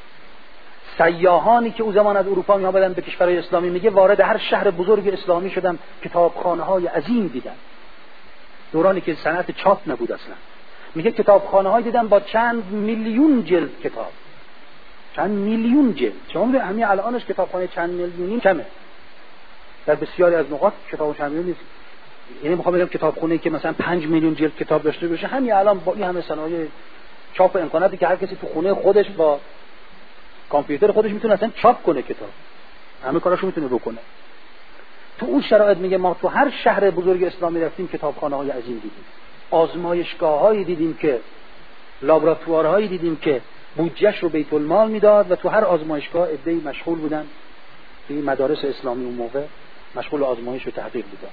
سیاحانی که او زمان از اروپا می آمدن به کشورهای اسلامی، میگه وارد هر شهر بزرگ اسلامی شدم، کتابخانه‌های عظیم دیدم. دورانی که صنعت چاپ نبود اصلا، میگه کتابخانه‌های دیدم با چند میلیون جلد کتاب، چند میلیون جلد. شما می‌بینید همین الانش کتابخانه چند میلیونی کمه، در بسیاری از نقاط کتاب چند میلیون نیست. یعنی میخوام بگم کتابخونه‌ای که مثلا 5 میلیون جلد کتاب داشته باشه، همین الان با این همه صنایع چاپ و امکاناتی که هر کسی تو خونه خودش با کامپیوتر خودش میتونه اصلا چاپ کنه کتاب، همه کاراشو میتونه بکنه. تو اون شرایط میگه ما تو هر شهر بزرگ اسلامی رفتیم کتابخانه‌های عظیم دیدیم، آزمایشگاه‌هایی دیدیم که، لابراتوارهایی دیدیم که بودجه‌اش رو بیت المال میداد و تو هر آزمایشگاه عده‌ای مشغول بودن که مدارس اسلامی اون موقع مشغول آزمایش و تحقیق بودن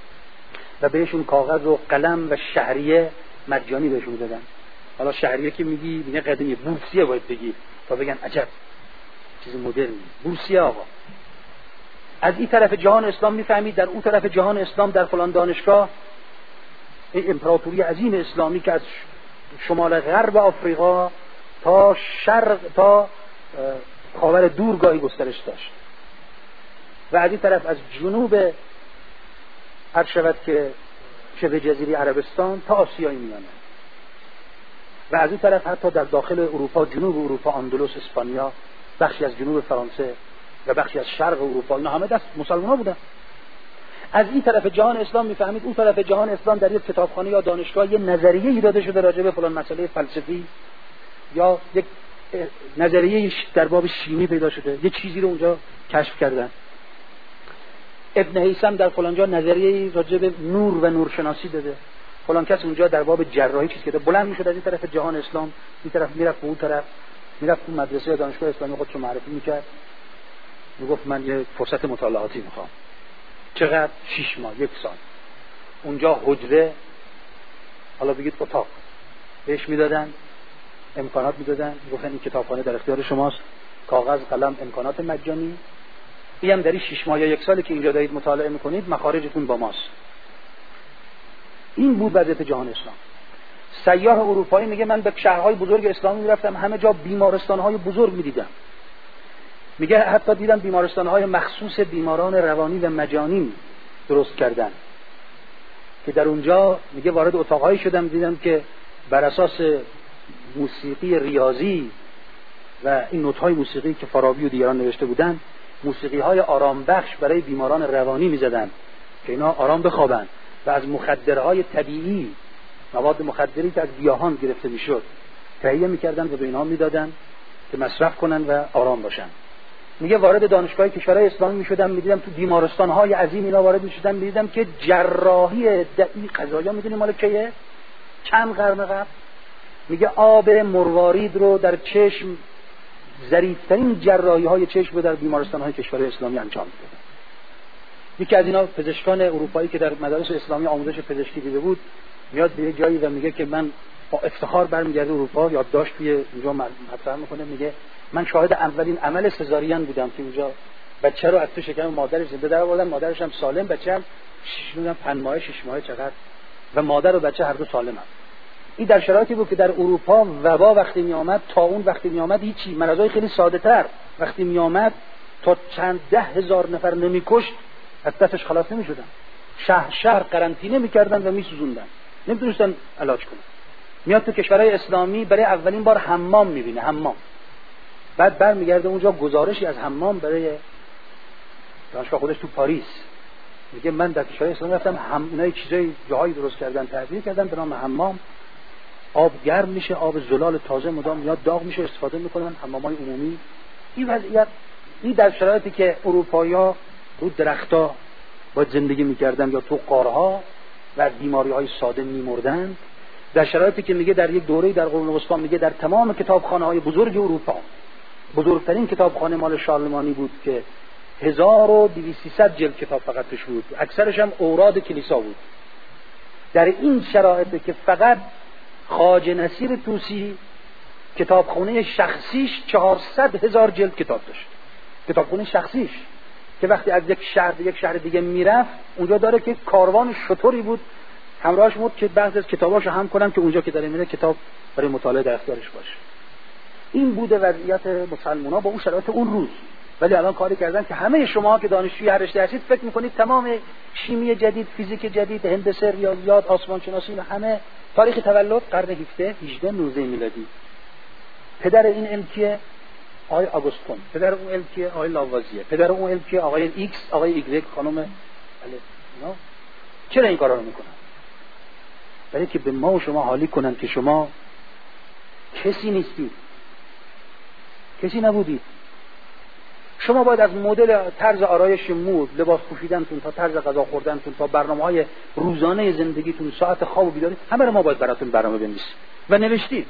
و بهشون کاغذ و قلم و شهریه مجانی بهشون دادن. حالا شهریه که میگه قدیمی، بورسیه باید بگی تا بگن عجب چیز مدرنی، بورسیه. آقا از این طرف جهان اسلام میفهمید در اون طرف جهان اسلام در فلان دانشگاه این امپراتوری عظیم اسلامی که از شمال غرب آفریقا تا شرق تا خاور دور گاهی گسترش داشت و از این طرف از جنوب هر شود که شبه جزیره عربستان تا آسیای میانه و از این طرف حتی در داخل اروپا، جنوب اروپا، اندلس، اسپانیا، بخشی از جنوب فرانسه و بخشی از شرق اروپا، اینا همه دست مسلمان‌ها بودن. از این طرف جهان اسلام میفهمید اون طرف جهان اسلام در یک کتابخانه یا دانشگاه یه نظریه‌ای داده شده راجع به فلان مسئله فلسفی، یا یک نظریه در باب شیمی پیدا شده، یه چیزی رو اونجا کشف کردن. ابن هیثم در فلان جا نظریه راجع به نور و نورشناسی داده، فلان کس اونجا در باب جراحی چیز کرده. بلند میشد از این طرف جهان اسلام این طرف میرفت به اون طرف، میرفت تو مدرسه یا دانشگاه اسلامی خودش رو معرفی میکرد، میگفت من یه فرصت مطالعاتی میخوام. چقدر؟ 6 ماه، 1 سال. اونجا حجره، حالا بگید اتاق، بهش میدادن، امکانات میدادن، میگفتن این کتابخانه در اختیار شماست، کاغذ، قلم، امکانات مجانی این در 6 ماه یا 1 سالی که اینجا دارید مطالعه میکنید مخارجتون با ماست. این بود وضعیت جهان اسلام. سیاح اروپایی میگه من به شهرهای بزرگ اسلامی میرفتم، همه جا بیمارستانهای بزرگ میدیدم. میگه حتی دیدم بیمارستانهای مخصوص بیماران روانی و مجانین درست کردن که در اونجا میگه وارد اتاقهایی شدم دیدم که بر اساس موسیقی ریاضی و این نوت‌های موسیقی که فارابی و دیگران نوشته بودن، موسیقی‌های آرام بخش برای بیماران روانی می‌زدن که اینا آرام بخوابن و از مخدرهای طبیعی، مواد مخدری که از گیاهان گرفته میشد تهیه می‌کردن و به اینها میدادن که مصرف کنن و آرام باشن. میگه وارد دانشگاه کشورهای اسلامی میشدم می‌دیدم تو بیمارستان‌های عظیم اینا وارد می‌شدم می‌دیدم که جراحی دقیق قضایا می‌دونی مال کیه؟ چند قرن قبل. میگه آب مروارید رو در چشم، ظریف‌ترین جراحی‌های چشم رو در بیمارستان‌های کشورهای اسلامی انجام می‌دادن. یکی از اینا پزشکان اروپایی که در مدارس اسلامی آموزش پزشکی دیده بود میاد به جایی و میگه که من با افتخار برمیگرده اروپا، یادداشت توی اونجا مطرح میکنه، میگه من شاهد اولین عمل سزارین بودم که اونجا بچه رو از تو شکم مادرش زنده در آوردن، مادرش هم سالم، بچه هم 5 ماه 6 ماه چقدر، و مادر و بچه هر دو سالمن. این در شرایطی بود که در اروپا وبا وقتی می آمد، طاعون وقتی می آمد، هیچی، مرضای خیلی ساده تر وقتی می آمد تا چند 10,000 نفر نمیکشت از دستش خلاص نمی شدن. شهر قرنطینه میکردن و میسوزوندن، نمیتونستن علاج کنن. میاد تو کشورهای اسلامی برای اولین بار حمام میبینه، حمام، بعد برمیگرده اونجا گزارشی از حمام برای دانشگاه خودش تو پاریس، میگه من در کشورهای اسلامی رفتم اینا چیزای جاهایی درست کردن، تعبیر کردن به نام حمام، آب گرم میشه، آب زلال تازه مدام میاد داغ میشه، استفاده میکنن، حمامای عمومی. این وضعیت، این در شرایطی که اروپایی‌ها رو درخت‌ها باید زندگی میکردن یا تو غارها و از بیماری‌های ساده میمردن، در شرایطی که میگه در یک دوره‌ای در قرون وسطا میگه در تمام کتابخانه‌های بزرگ اروپا، بزرگترین کتابخانه مال شارلمانی بود که 1200 جلد کتاب فقط توش بود، اکثرش هم اوراد کلیسا بود. در این شرایطی که فقط خواجه نصیر طوسی کتابخانه شخصیش 400,000 جلد کتاب داشت، کتابخانه شخصیش، که وقتی از یک شهر به یک شهر دیگه میرفت اونجا داره که کاروان شطوری بود همراهش بود که بعضی از کتاباشو هم کنن که اونجا که داره میره کتاب برای مطالعه در اختیارش باشه. این بوده وضعیت مسلمان‌ها با اون شرایط اون روز. ولی الان کاری کردن که همه شما که دانشجوی هر رشته هستید فکر میکنید تمام شیمی جدید، فیزیک جدید، هندسه، ریاضیات، آسمان شناسی و همه تاریخ تولد قرن 17 18 19 میلادی. پدر این علم کیه؟ آقای آگوستون. پدر اون علم کیه؟ آقای لاوازیه. پدر اون علم کیه؟ آقای ایکس، آقای ایگرگ، خانم اینا. چرا این کارا رو میکنن؟ برای که به ما و شما حالی کنن که شما کسی نیستید، کسی نبودید. شما باید از مدل طرز آرایش مو، لباس پوشیدنتون تا طرز غذا خوردنتون تا برنامه‌های روزانه زندگیتون، ساعت خواب و بیداری، همه رو ما باید براتون برنامه بنویسیم و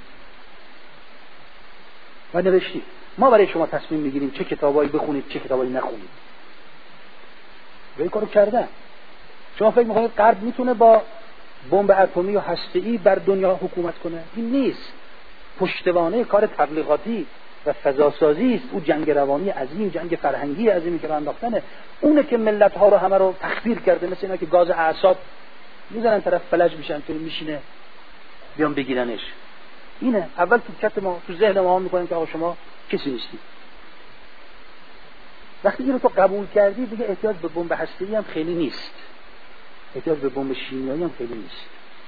نوشتید. ما برای شما تصمیم میگیریم چه کتابایی بخونید، چه کتابایی نخونید. و این کارو کردن. شما فکر می‌کنید غرب میتونه با بمب اتمی و هسته‌ای بر دنیا حکومت کنه؟ این نیست. پشتوانه کار تبلیغاتی و فضاسازی است. او جنگ روانی عظیم، جنگ فرهنگی عظیمی که انداختنه، اونه که ملت‌ها رو همه رو تخدیر کرده. مثل اینا که گاز اعصاب میزنن طرف فلج میشن که میشینه بیان بگیرنش. اینه اول تو کت ما، تو ذهن ما میکنن که آقا شما کسی نیستی. وقتی این رو تو قبول کردی دیگه احتیاج به بمب هسته‌ای هم خیلی نیست، احتیاج به بمب شیمیایی هم خیلی نیست.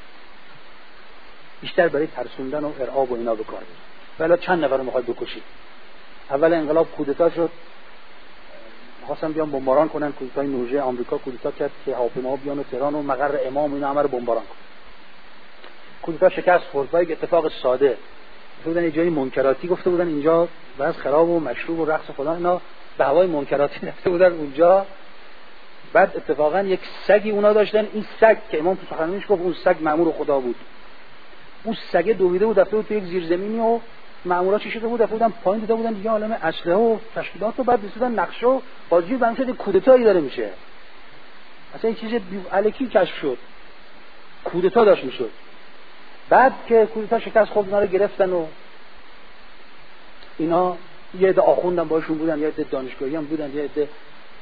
بیشتر برای ترسوندن و ارعاب و اینا به کار میبری. ولی چند نفر رو میخواد بکشی. اول انقلاب کودتا شد، خواستن بیان بمباران کنن، کودتای نوژه آمریکا کودتا کرد که هواپیماها بیان و تهران و مقر امام اینا همه رو بمباران کنن. کودتا شکست خورد با یک اتفاق ساده. بودن یه جایی منکراتی گفته بودن اینجا بعض خراب و مشروب و رقص و فلان، اینا به هوای منکراتی رفته بودن اونجا. بعد اتفاقا یک سگی اونا داشتن، این سگ که امام تو سخنرانیش گفت اون سگ مأمور خدا بود، اون سگ دویده بود رفته بود تو یک زیرزمینی و مأمورا چی شده بود رفته بودن پایین دیده بودن دیگه عالم اسلحه و تشکیلات و بعد رسیدن نقشه و بازی بهم شد کودتایی داره میشه. اصلا این چیز الکی کشف شد، کودتا داشت میشد. بعد که کودتا شکست خورد اونا رو گرفتن و اینا یه عده آخوندن باشون بودن، یه عده دانشگاهی هم بودن، یه عده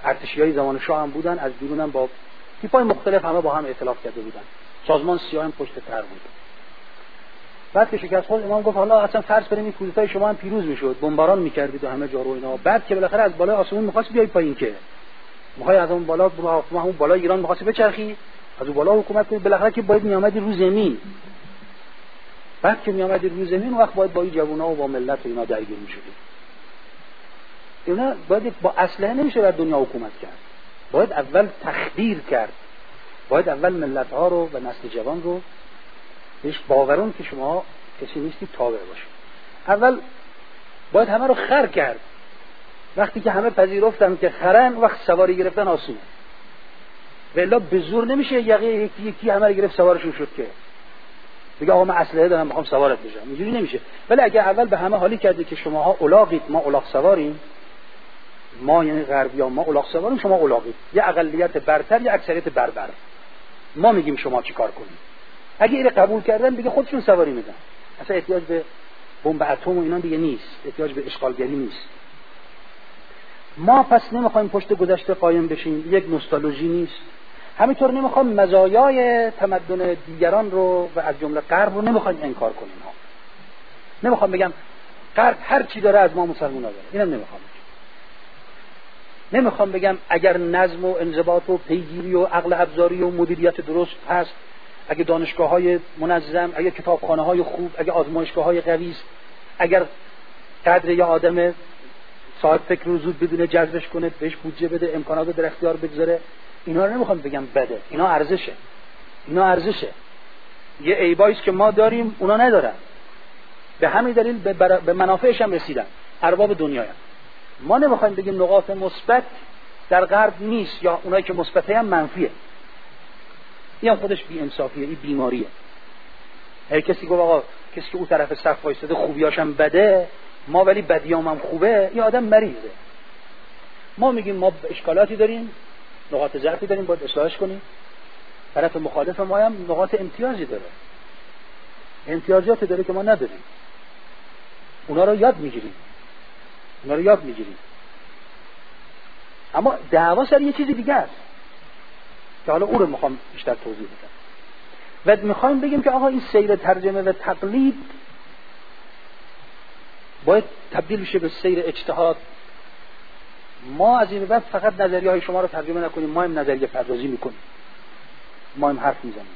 ارتشیای زمان شاه هم بودن، از بیرون هم با تیپای مختلف همه با هم ائتلاف کرده بودن. سازمان سیاه هم پشت تر بود. بعد که شکست خورد امام گفت حالا اصلا فرض کنیم این کودتای شما هم پیروز میشد، بمباران میکردید و همه جا رو اینا، بعد که بالاخره از بالای آسمون می‌خواست بیای پایین، که می‌خوای از اون بالا همون بالای ایران می‌خواستی بچرخی، از اون بالا حکومت کنی، بالاخره که باید میامدی رو زمین. بعد که میامدی رو زمین اون وقت باید با این جوونا و با ملت و اینا درگیر می‌شدی. اینا باید با اسلحه نمیشه در دنیا حکومت کرد. باید اول تخدیر کرد. باید اول ملت‌ها رو و نسل جوان رو بهش باورون که شما کسی نیستی تابع باشید. اول باید همه رو خر کرد. وقتی که همه پذیرفتن که خرن، وقت سواری گرفتن آسونه. والا به زور نمیشه یقه یکی همه رو گرفت سوارشون شد که بگه آقا من اسلحه دارم میخوام سوارت بشم. اینجوری نمیشه. ولی اگه اول به همه حالی کرده که شماها الاغید، ما الاغ سواریم، ما یعنی غربیان ما الاغ سواریم، شما الاغید، یه اقلیت برتر یا اکثریت بربر، ما میگیم شما چیکار کنید. اگه اینو قبول کردن دیگه خودشون سواری میدن، اصلا احتیاج به بمب اتم و اینا دیگه نیست، احتیاج به اشغالگری نیست. ما پس نمیخوایم پشت گذشته قایم بشیم، یک نوستالژی نیست. همینطور نمیخوام مزایای تمدن دیگران رو و از جمله غرب رو نمیخوایم انکار کنیم. نمیخوام بگم غرب هر چی داره از ما مسلمان‌ها داره، اینم نمیخوام. نمیخوام بگم اگر نظم و انضباط و پیگیری و عقل ابزاری و مدیریت درست هست، اگه دانشگاه‌های منظم، اگه کتابخانه‌های خوب، اگه آزمایشگاه‌های قوی است، اگر قدر یا آدم صاحب فکر رو زود بدونه جذبش کنه، بهش بودجه بده، امکانات رو در اختیار بگذاره، اینا رو نمیخوام بگم بده، اینا ارزشه. اینا ارزشه. یه عیبایی که ما داریم اونا ندارن. به همین دلیل به منافعش هم رسیدن. ارباب دنیایم. ما نمیخوایم بگیم نقاط مثبت در غرب نیست یا اونایی که مثبته هم منفیه. این هم خودش بی‌انصافیه، این بیماریه. هر کسی گفت آقا کسی که اون طرف صف وایساده خوبیاش هم بده، ما ولی بدیام هم خوبه، این آدم مریضه. ما میگیم ما اشکالاتی داریم، نقاط ضعفی داریم، باید اصلاحش کنیم. طرف مخالف ما هم نقاط امتیازی داره، امتیازاتی داره که ما نداریم. اونا رو یاد میگیریم. اما دعوا سر یه چیزی دیگه است که حالا اون رو میخوام بیشتر توضیح بدم. و میخوایم بگیم که آقا این سیر ترجمه و تقلید باید تبدیل بشه به سیر اجتهاد. ما از این بعد فقط نظریه‌های شما رو ترجمه نکنیم، ما هم نظریه پردازی میکنیم، ما هم حرف میزنیم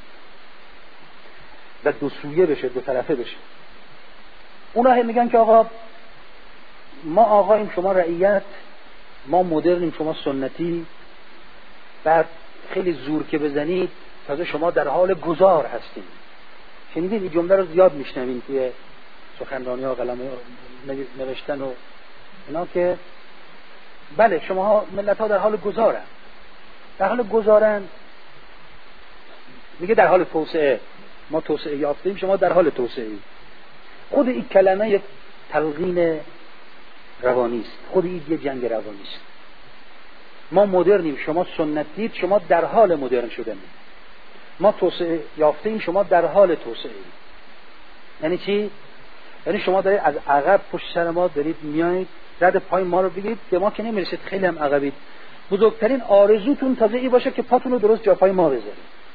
و دو سویه بشه، دو طرفه بشه. اونا هم میگن که آقا ما آقاییم شما رعیت، ما مدرنیم شما سنتی، بعد خیلی زور که بزنید تازه شما در حال گذار هستیم. شنیدین این جمله رو زیاد میشنوین توی سخنرانی‌ها، قلم نوشتن و اینا که بله شما ملت‌ها در حال گذارن، در حال گذارن. میگه در حال توسعه، ما توسعه یافتیم، شما در حال توسعه اید. خود این کلمه یک تلقین روانی است، خود این یک جنگ روانی است. ما مدرنیم، شما سنتید، شما در حال مدرن شدنید. ما توسعه یافتیم، شما در حال توسعه اید. یعنی چی؟ یعنی شما دارید از عقب پشت سر ما دارید میایید، رد پای ما رو بگیرید، به ما که نمیرسید، خیلی هم عقبید. بزرگترین آرزوتون تازه این باشه که پاتون رو درست جا پای ما بذارید.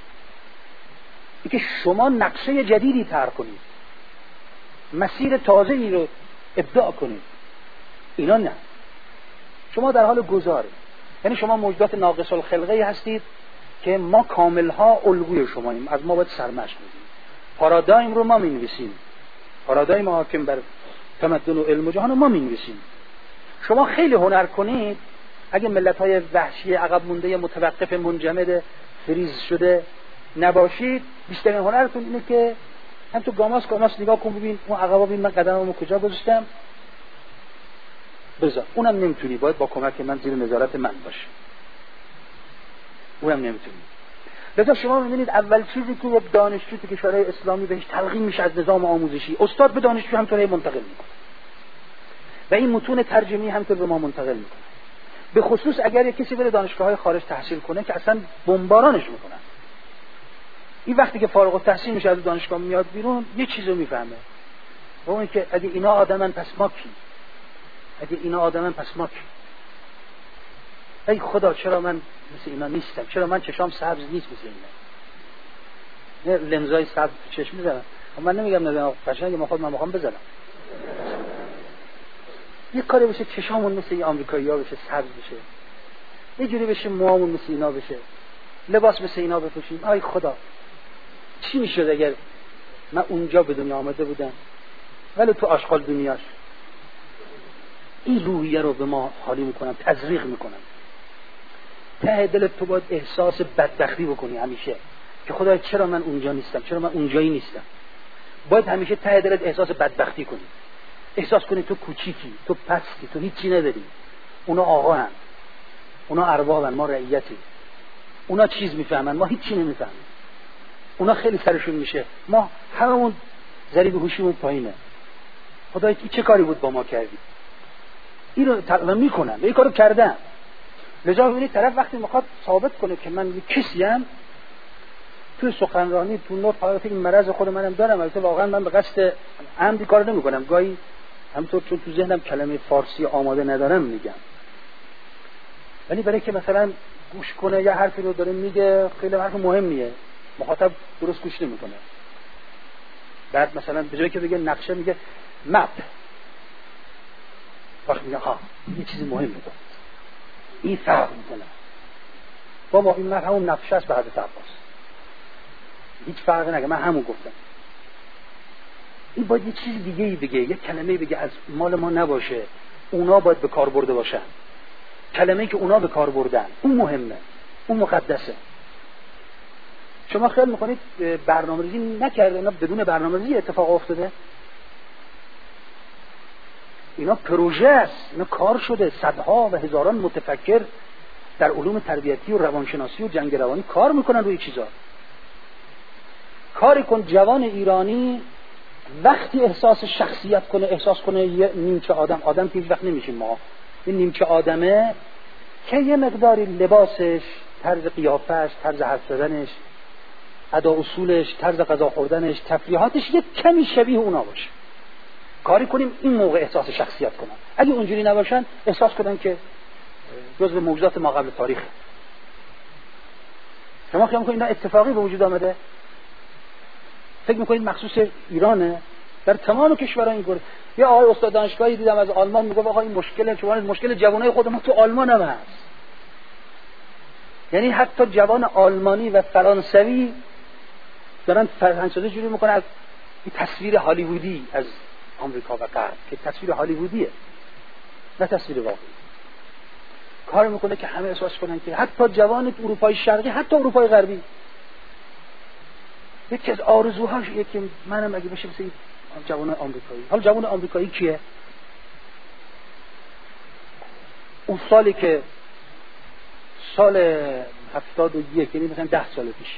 اینکه شما نقشه جدیدی طرح کنید، مسیر تازه‌ای رو ابداع کنید. اینا نه. شما در حال گذاره. یعنی شما موجودات ناقص الخلقه هستید که ما کاملها الگوی شماییم، از ما باید سرمشق بدیم. پارادایم رو ما می‌نویسیم، پارادایم حاکم بر تمدن و علم و جهان رو ما می‌نویسیم. شما خیلی هنر کنید، اگه ملت‌های وحشی عقب مونده متوقف منجمد فریز شده نباشید، بیشترین هنرتون اینه که هم تو گاماس نگاه کن ببین اون عقبا، ببین من قدممو کجا گذاشتم، بذار. اونم نمیتونی، باید با کمک من زیر نظارت من باشه. اونم نمیتونی. لذا شما می‌بینید اول چیزی که یک دانشجو که کشورهای اسلامی بهش تلقین میشه از نظام آموزشی، استاد به دانشجو همینطوری منتقل میکنه و این متون ترجمه‌ای همینطور به ما منتقل میکنه. به خصوص اگر یک کسی بره دانشگاه‌های خارج تحصیل کنه که اصلا بمبارانش میکنن. این وقتی که فارغ التحصیل میشه از دانشگاه میاد بیرون یه چیزو میفهمه. و اون که اگه اینا آدمن پس ما کی؟ اگه اینا آدمن پس ما کی؟ ای خدا چرا من مثل اینا نیستم، چرا من چشام سبز نیست مثل اینا. نه لنزای سبز چشم میزنن، من نمیگم نه قشنگ، من میخوام بزنم. یه کاری بشه چشامون مثل این آمریکایی‌ها بشه، سبز بشه، یه جوری بشه موامون مثل اینا بشه، لباس مثل اینا بپوشیم. آی خدا چی میشد اگر من اونجا به دنیا آمده بودم ولی تو آشغال دنیاش این روحیه رو به ما حالی میکنن، تزریق میکنن. ته دلت تو باید احساس بدبختی بکنی همیشه که خدای چرا من اونجا نیستم، چرا من اونجایی نیستم. باید همیشه ته دلت احساس بدبختی کنی، احساس کنی تو کوچیکی، تو پستی، تو هیچی نداری. اونا آقا هن، اونا اربابن، ما رعیتی. اونا چیز میفهمن، ما هیچی نمیفهمیم. اونا خیلی سرشون میشه، ما هممون ذریب هوشیمون پایینه. خدای چه کاری بود با ما کردی؟ اینو تقریبا میکنن، این کارو کردن. لذا ببینید طرف وقتی میخواد ثابت کنه که من کسی ام، تو سخنرانی تو نوت حالت این مرض خود منم دارم، البته واقعا من به قصد عمدی کار نمیکنم، گاهی همونطور چون تو ذهنم کلمه فارسی آماده ندارم میگم، ولی برای که مثلا گوش کنه یا حرفی رو داره میگه، خیلی حرف مهمیه، مخاطب درست گوش نمیکنه. بعد مثلا به جایی که بگه نقشه میگه مپ، وقتی میگه ها این چیزی مهم میگه، این فرق میکنه. بابا این مپ همون نقشه است به حضرت عباس، هیچ فرقی نگه، من همون گفتم. این باید یه چیز دیگه ای بگه، یه کلمه بگه از مال ما نباشه، اونا باید به کار برده باشن. کلمه‌ای که اونا به کار بردن اون مهمه، اون مقدسه. شما خیال میکنید برنامه‌ریزی نکرده، اینا بدون برنامه‌ریزی اتفاق افتاده؟ اینا پروژه است، اینا کار شده. صدها و هزاران متفکر در علوم تربیتی و روانشناسی و جنگ روانی کار میکنن روی چیزا. کاری کن جوان ایرانی وقتی احساس شخصیت کنه، احساس کنه یه نیمچه آدم که هیچ وقت نمیشیم ما، این نیمچه آدمه که یه مقداری لباسش، طرز قیافش، طرز حرف زدنش، ادا اصولش، طرز غذا خوردنش، تفریحاتش یک کمی شبیه اونا باشه. کاری کنیم این موقع احساس شخصیت کنن. اگه اونجوری نباشن احساس کنن که جزو موجودات ما قبل تاریخ. شما خیال می‌کنید این اتفاقی به وجود آمده؟ فکر می‌کنید مخصوص ایرانه؟ در تمام کشورها اینطوره. یه آقای استاد دانشگاهی دیدم از آلمان میگه آقا این مشکل جوانای خود ما تو آلمان هم هست. یعنی حتی جوان آلمانی و فرانسوی دارن فرهنگ‌سازی جوری میکنن از این تصویر هالیوودی از آمریکا و غرب که تصویر هالیوودیه نه تصویر واقعی. کار میکنه که همه احساس کنن که حتی جوان اروپای شرقی، حتی اروپای غربی، یکی از آرزوهاش اینه که منم اگه بشه مثل جوان آمریکایی. حالا جوان آمریکایی کیه؟ اون سالی که سال 71، یعنی مثلا 10 سال پیش،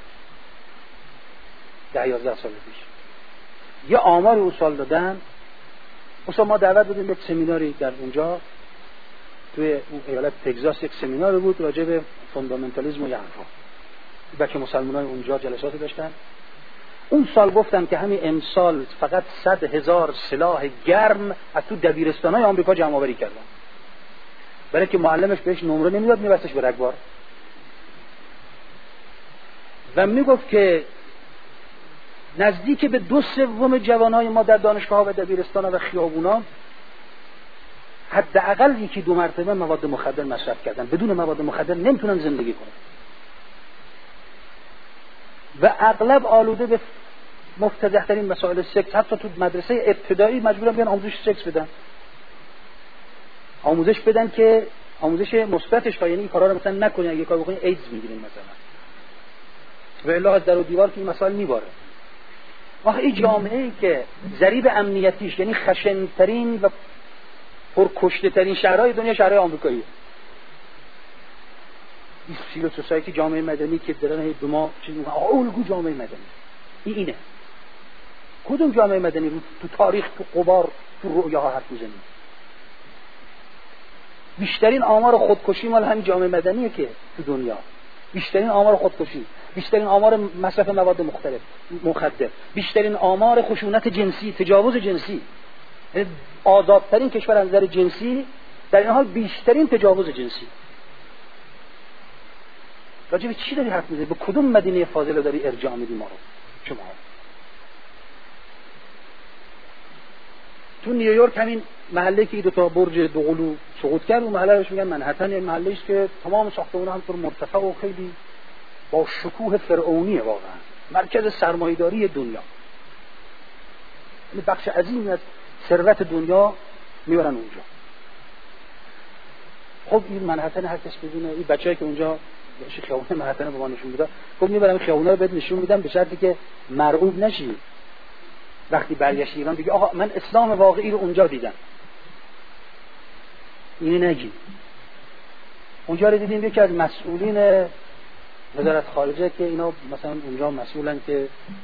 10-11 سال پیش یه آمار اون سال دادن. مثلا ما دعوت بودیم به سمیناری در اونجا توی اون ایالت تگزاس، یک سمینار بود راجع به فوندامنتالیسم و یه حرفا. بچه مسلمانای اونجا جلساتی داشتن. اون سال گفتن که همین امسال فقط 100,000 سلاح گرم از تو دبیرستانای آمریکا جمع آوری کردن، برای که معلمش بهش نمره نمیداد، میبستش به رگبار. و میگفت که نزدیک به 2/3 جوانای ما در دانشگاه و دبیرستان و خیابونا حداقل 1-2 مرتبه مواد مخدر مصرف کردن. بدون مواد مخدر نمیتونن زندگی کنن و اغلب آلوده به مفتضح‌ترین مسائل سکس. حتی تو مدرسه ابتدایی مجبورن بیان آموزش سکس بدن، آموزش بدن که آموزش مثبتش، یعنی این کارا رو مثلا نکنین، اگه کار بکنین ایدز میگیرین مثلا، و الا از در و دیوار که این مسائل میباره. آخه این جامعه‌ای که ضریب امنیتیش یعنی خشن‌ترین و پرکشته‌ترین شهرهای دنیا شهرهای آمریکاییه. این سیویل سوسایتی، جامعه مدنی که دارن به ما چیز میگن الگو جامعه مدنی، اینه. کدوم جامعه مدنی رو تو تاریخ، تو غبار، تو رؤیاها حرف میزنیم؟ بیشترین آمار خودکشی مال همین جامعه مدنیه که تو دنیا، بیشترین آمار خودکشی، بیشترین آمار مصرف مواد مخدر، بیشترین آمار خشونت جنسی، تجاوز جنسی، آزادترین کشور از نظر جنسی، در این حال بیشترین تجاوز جنسی. راجع به چی داری حرف میزنی؟ به کدوم مدینه فاضله داری ارجاع میدی ما رو؟ شما تو نیویورک همین محله که دو تا برج دوقلو سقوط کرد اون محله روش میگن منهتن، یه محله است که تمام ساختمان‌ها همطور مرتفع و خیلی با شکوه فرعونیه، واقعا مرکز سرمایه‌داری دنیا. این بخش عظیمی از ثروت دنیا میبرن اونجا. خب این منهتن هر کس بدونه، این بچه‌ای که اونجا باشه خیابون منهتن به ما نشون میده، خب میبرم خیابونا رو بهت نشون میدم به شرطی که مرعوب نشی. وقتی برگشتی ایران بگی آقا من اسلام واقعی رو اونجا دیدم. اینی نگی. اونجا رو دیدیم یکی از مسئولین وزارت خارجه که اینا مثلا اونجا مسئولن که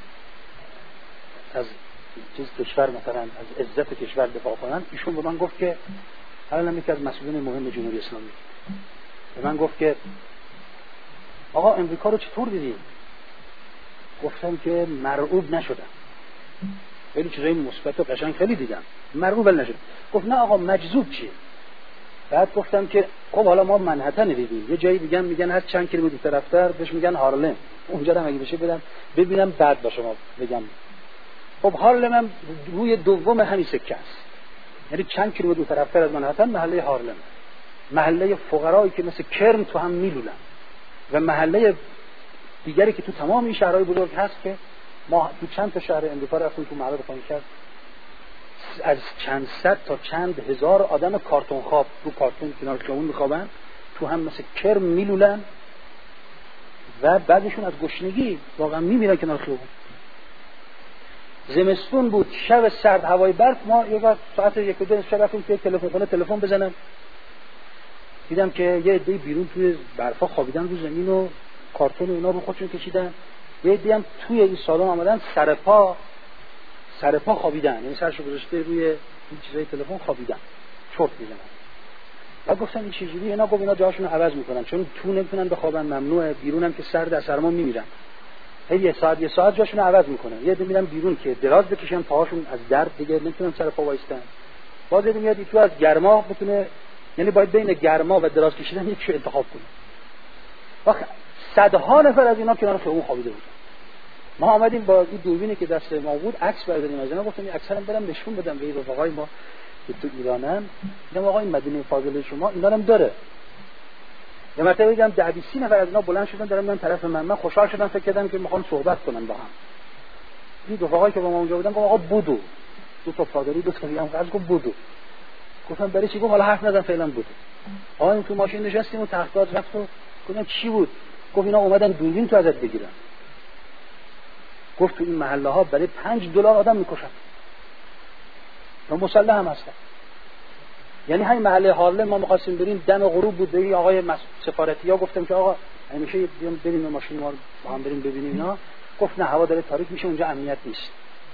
از چیز کشور مثلا از عزت کشور دفاع کنن، ایشون به من گفت که الان یکی از مسئولین مهم جمهوری اسلامی به من گفت که آقا امریکا رو چطور دیدی؟ گفتم که مرعوب نشدم. خیلی چیزای مثبت و قشنگ خیلی دیدم، مرعوب نشدم. گفت نه آقا مجذوب چیه؟ بعد گفتم که خب حالا ما منهتن دیدیم، یه جایی دیگه میگن هر چند کیلومتر رفتر بهش میگن هارلم، اونجا هم اگه بشه ببینم بعد با شما بگم. خب هارلم هم روی دوم همین سکه است، یعنی چند کیلومتر رفتر از منهتن محله هارلم، محله فقرایی که مثل کرم تو هم میلولن، و محله دیگری که تو تمام این شهرهای بزرگ هست که ما تو چند تا شهر امریکا رفتیم تو معبد خانقاه از چند صد تا چند هزار آدم کارتون خواب رو کارتون کنار خیابون میخوابن، تو هم مثل کرم میلولن و بعدشون از گشنگی واقعا میمیرن کنار خیابون. زمستون بود، شب سرد، هوای برف، ما یک ساعت 1-2 شب رفتیم که تلفن بزنم، دیدم که یه عده بیرون توی برفا خوابیدن رو زمین و کارتون اینا رو خودشون کشیدن، یه عده هم توی این سالن آمدن سرپا خوابیدن، یعنی سرشو گذاشته روی این چیزای تلفن خوابیدن، چرت میزنن. بعد گفتم این چجوریه؟ اینا گفت اینا جاشون رو عوض میکنن چون تو نمیتونن بخوابن، ممنوعه، بیرونم که سرد از سرما میمیرن، هی یه ساعت جاشون رو عوض میکنن. یه عده میرن بیرون که دراز بکشن پاهاشون از درد دیگه نمیتونن سر پا وایستن، باز یه میاد تو از گرما بتونه، یعنی باید بین گرما و دراز کشیدن یکیشو انتخاب کنه. واخ صدها نفر از اینا کنار خیابون خوابیده بودن. ما آمدیم با این دوربینی که دست ما بود عکس برداریم از اینا، گفتم این عکسا رو برام نشون بدم به رفقای ما که تو ایرانن، میگم آقا این مدینه فاضله شما اینا هم داره. یه مرتبه دیدم 10-20 نفر از اینا بلند شدن دارن میان طرف من خوشحال شدم، فکر کردم که میخوان صحبت کنن با هم. این رفقایی که با ما اونجا بودن گفتم آقا بودو، دو تا پادری دو تا دیگه هم گفت بودو. گفتم برای چی؟ گفت حالا حرف نزن فعلا بودو. آقا این تو ماشین نشستیم و تحقیقات رفت و گفتم چی بود؟ گفت اینا اومدن دوربین تو ازت بگیرن. گفت تو این محله ها برای $5 آدم میکشن و مسلح هم هستن. یعنی همین محله هارلم ما می‌خواستیم بریم، دم غروب بود، به آقای سفارتی‌ها گفتم که آقا همیشه بیام بریم ماشین ما با هم بریم ببینیم اینا. گفت نه هوا داره تاریک میشه اونجا امنیت نیست.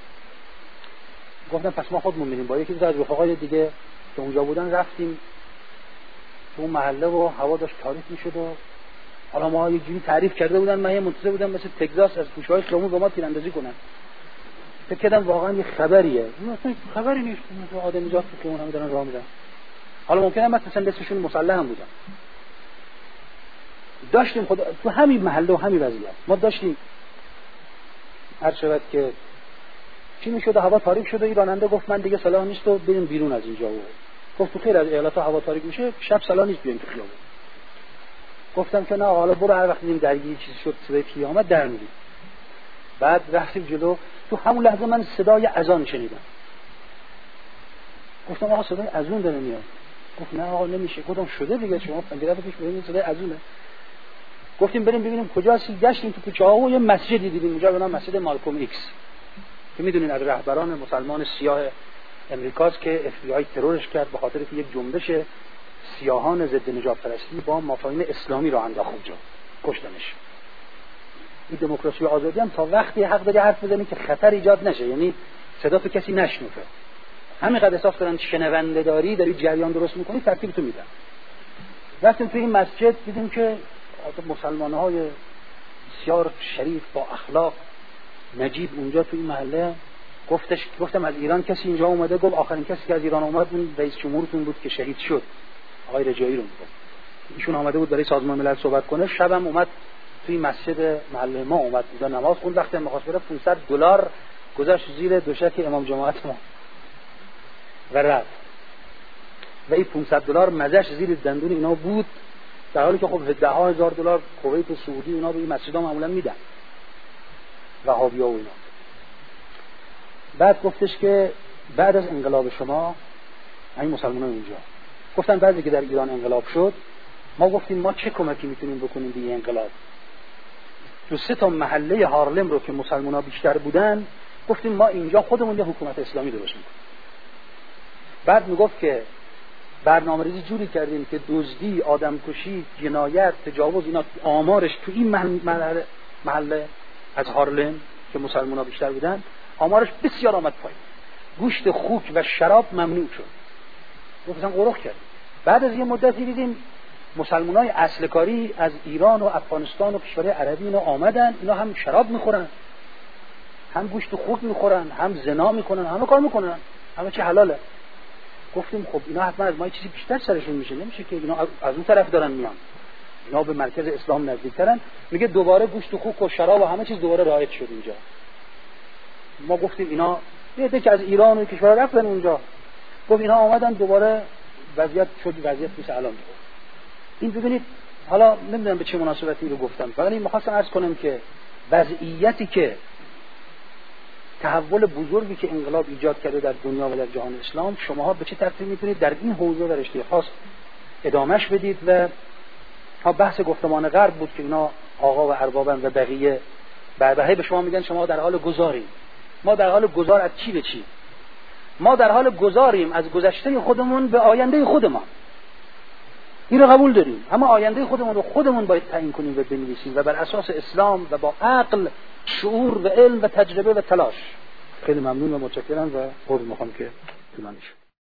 گفتم پس ما خودمون میریم. با یکی از رفقای دیگه که اونجا بودن رفتیم تو محله و هوا داشت تاریک میشد و حالا ما یه جوری تعریف کرده بودن، من منتظر بودم مثل تگزاس از گوشه‌های خیابون با ما تیراندازی کنن. فکر کردم واقعا یه خبریه. اصلا خبری نیست، آدمیزاد که اون همه دارن راه میرن. حالا ممکنه مثلا دستشون مسلح هم بودن. داشتیم خدا تو همین محله و همین وضعیت ما داشتیم هر شود که چی میشد، هوا تاریک شده، این راننده گفت من دیگه صلاح نیست و بریم بیرون از اینجا. گفت تو خیلی از ایالت‌ها هوا تاریک میشه، شب صلاح نیست بیاین تو خیابون. گفتم که نه حالا برو، هر وقت دیدیم درگیری چیزی شد صدای پیامد در میریم. بعد رفتیم جلو، تو همون لحظه من صدای اذان شنیدم. گفتم آقا صدای اذان داره میاد. گفت نه آقا نمیشه. گفتم شده دیگه، شما پنجره رو پیش برید صدای اذانه. گفتیم بریم ببینیم کجاست. گشتیم تو کوچه‌ها و یه مسجدی دیدیم اونجا به نام مسجد مالکوم ایکس که میدونین از رهبران مسلمان سیاه امریکاست که اف بی آی ترورش کرد به خاطر که یک جنبش سیاهان ضد نجات پرستی با مفاهیم اسلامی را انداخت اونجا، کشتنش. این دموکراسی و آزادی هم تا وقتی حق داری حرف بزنی که خطر ایجاد نشه، یعنی صدا تو کسی نشنوه. همینقدر احساس کردن شنونده داری، داری جریان درست میکنی، ترتیب تو میدن. رفتیم توی این مسجد دیدیم که مسلمان‌های بسیار شریف با اخلاق نجیب اونجا توی محله. گفتم از ایران کسی اینجا اومده؟ گفت آخرین کسی که از ایران اومد اون رئیس جمهورتون بود که شهید شد، آقای رجایی رو میگفت. ایشون اومده بود برای سازمان ملل صحبت کنه، شبم اومد توی مسجد محله ما اومد اونجا نماز خوند. وقتی می‌خواست بره $500 گذاشت زیر دوشک امام جماعت ما و رفت و این $500 مزهش زیر دندون اینا بود، در حالی که خب $10,000 کویت و سعودی اینا به این مسجدها معمولا میدن، وهابی‌ها و اینا. بعد گفتش که بعد از انقلاب شما این مسلمانان اونجا گفتن بعضی که در ایران انقلاب شد، ما گفتیم ما چه کمکی میتونیم بکنیم به این انقلاب. تو 3 محله هارلم رو که مسلمان‌ها بیشتر بودن گفتیم ما اینجا خودمون یه حکومت اسلامی درست میکنیم. بعد میگفت که برنامه‌ریزی جوری کردیم که دزدی، آدمکشی، جنایت، تجاوز اینا آمارش تو این محله از هارلم که مسلمان‌ها بیشتر بودن آمارش بسیار آمد پایین. گوشت خوک و شراب ممنوع شد. گفتن قرخ کرد. بعد از یه مدتی دیدیم مسلمانای اصل کاری از ایران و افغانستان و کشورهای عربی اینا آمدن، اینا هم شراب میخورن، هم گوشت خوک میخورن، هم زنا میکنن، همه کار میکنن، همه چی حلاله. گفتیم خب اینا حتما از ما چیزی بیشتر سرشون میشه، نمیشه که اینا از اون طرف دارن میان، اینا به مرکز اسلام نزدیکترن. میگه دوباره گوشت خوک و شراب و همه چیز دوباره رایج شد اینجا. ما گفتیم اینا یه که از ایران و کشورها رفتن اونجا، گفت اینا آمدن دوباره وضعیت شد وضعیت مثل الان. این ببینید حالا نمیدونم به چه مناسبتی رو گفتم، فقط این می‌خواستم عرض کنم که وضعیتی که تحول بزرگی که انقلاب ایجاد کرده در دنیا و در جهان اسلام، شماها به چه ترتیب میتونید در این حوزه و رشته خاص ادامهش بدید. و ها بحث گفتمان غرب بود که اینا آقا و اربابن و بقیه بعدها به شما میگن شما در حال گذاریم. ما در حال گذار از چی به چی؟ ما در حال گذاریم از گذشته خودمون به آینده خودمان. این رو قبول داریم، اما آینده خودمون رو خودمون باید تعیین کنیم و بنویسیم و بر اساس اسلام و با عقل، شعور و علم و تجربه و تلاش. خیلی ممنون و متشکرم و قول میخوام که طولانی شه.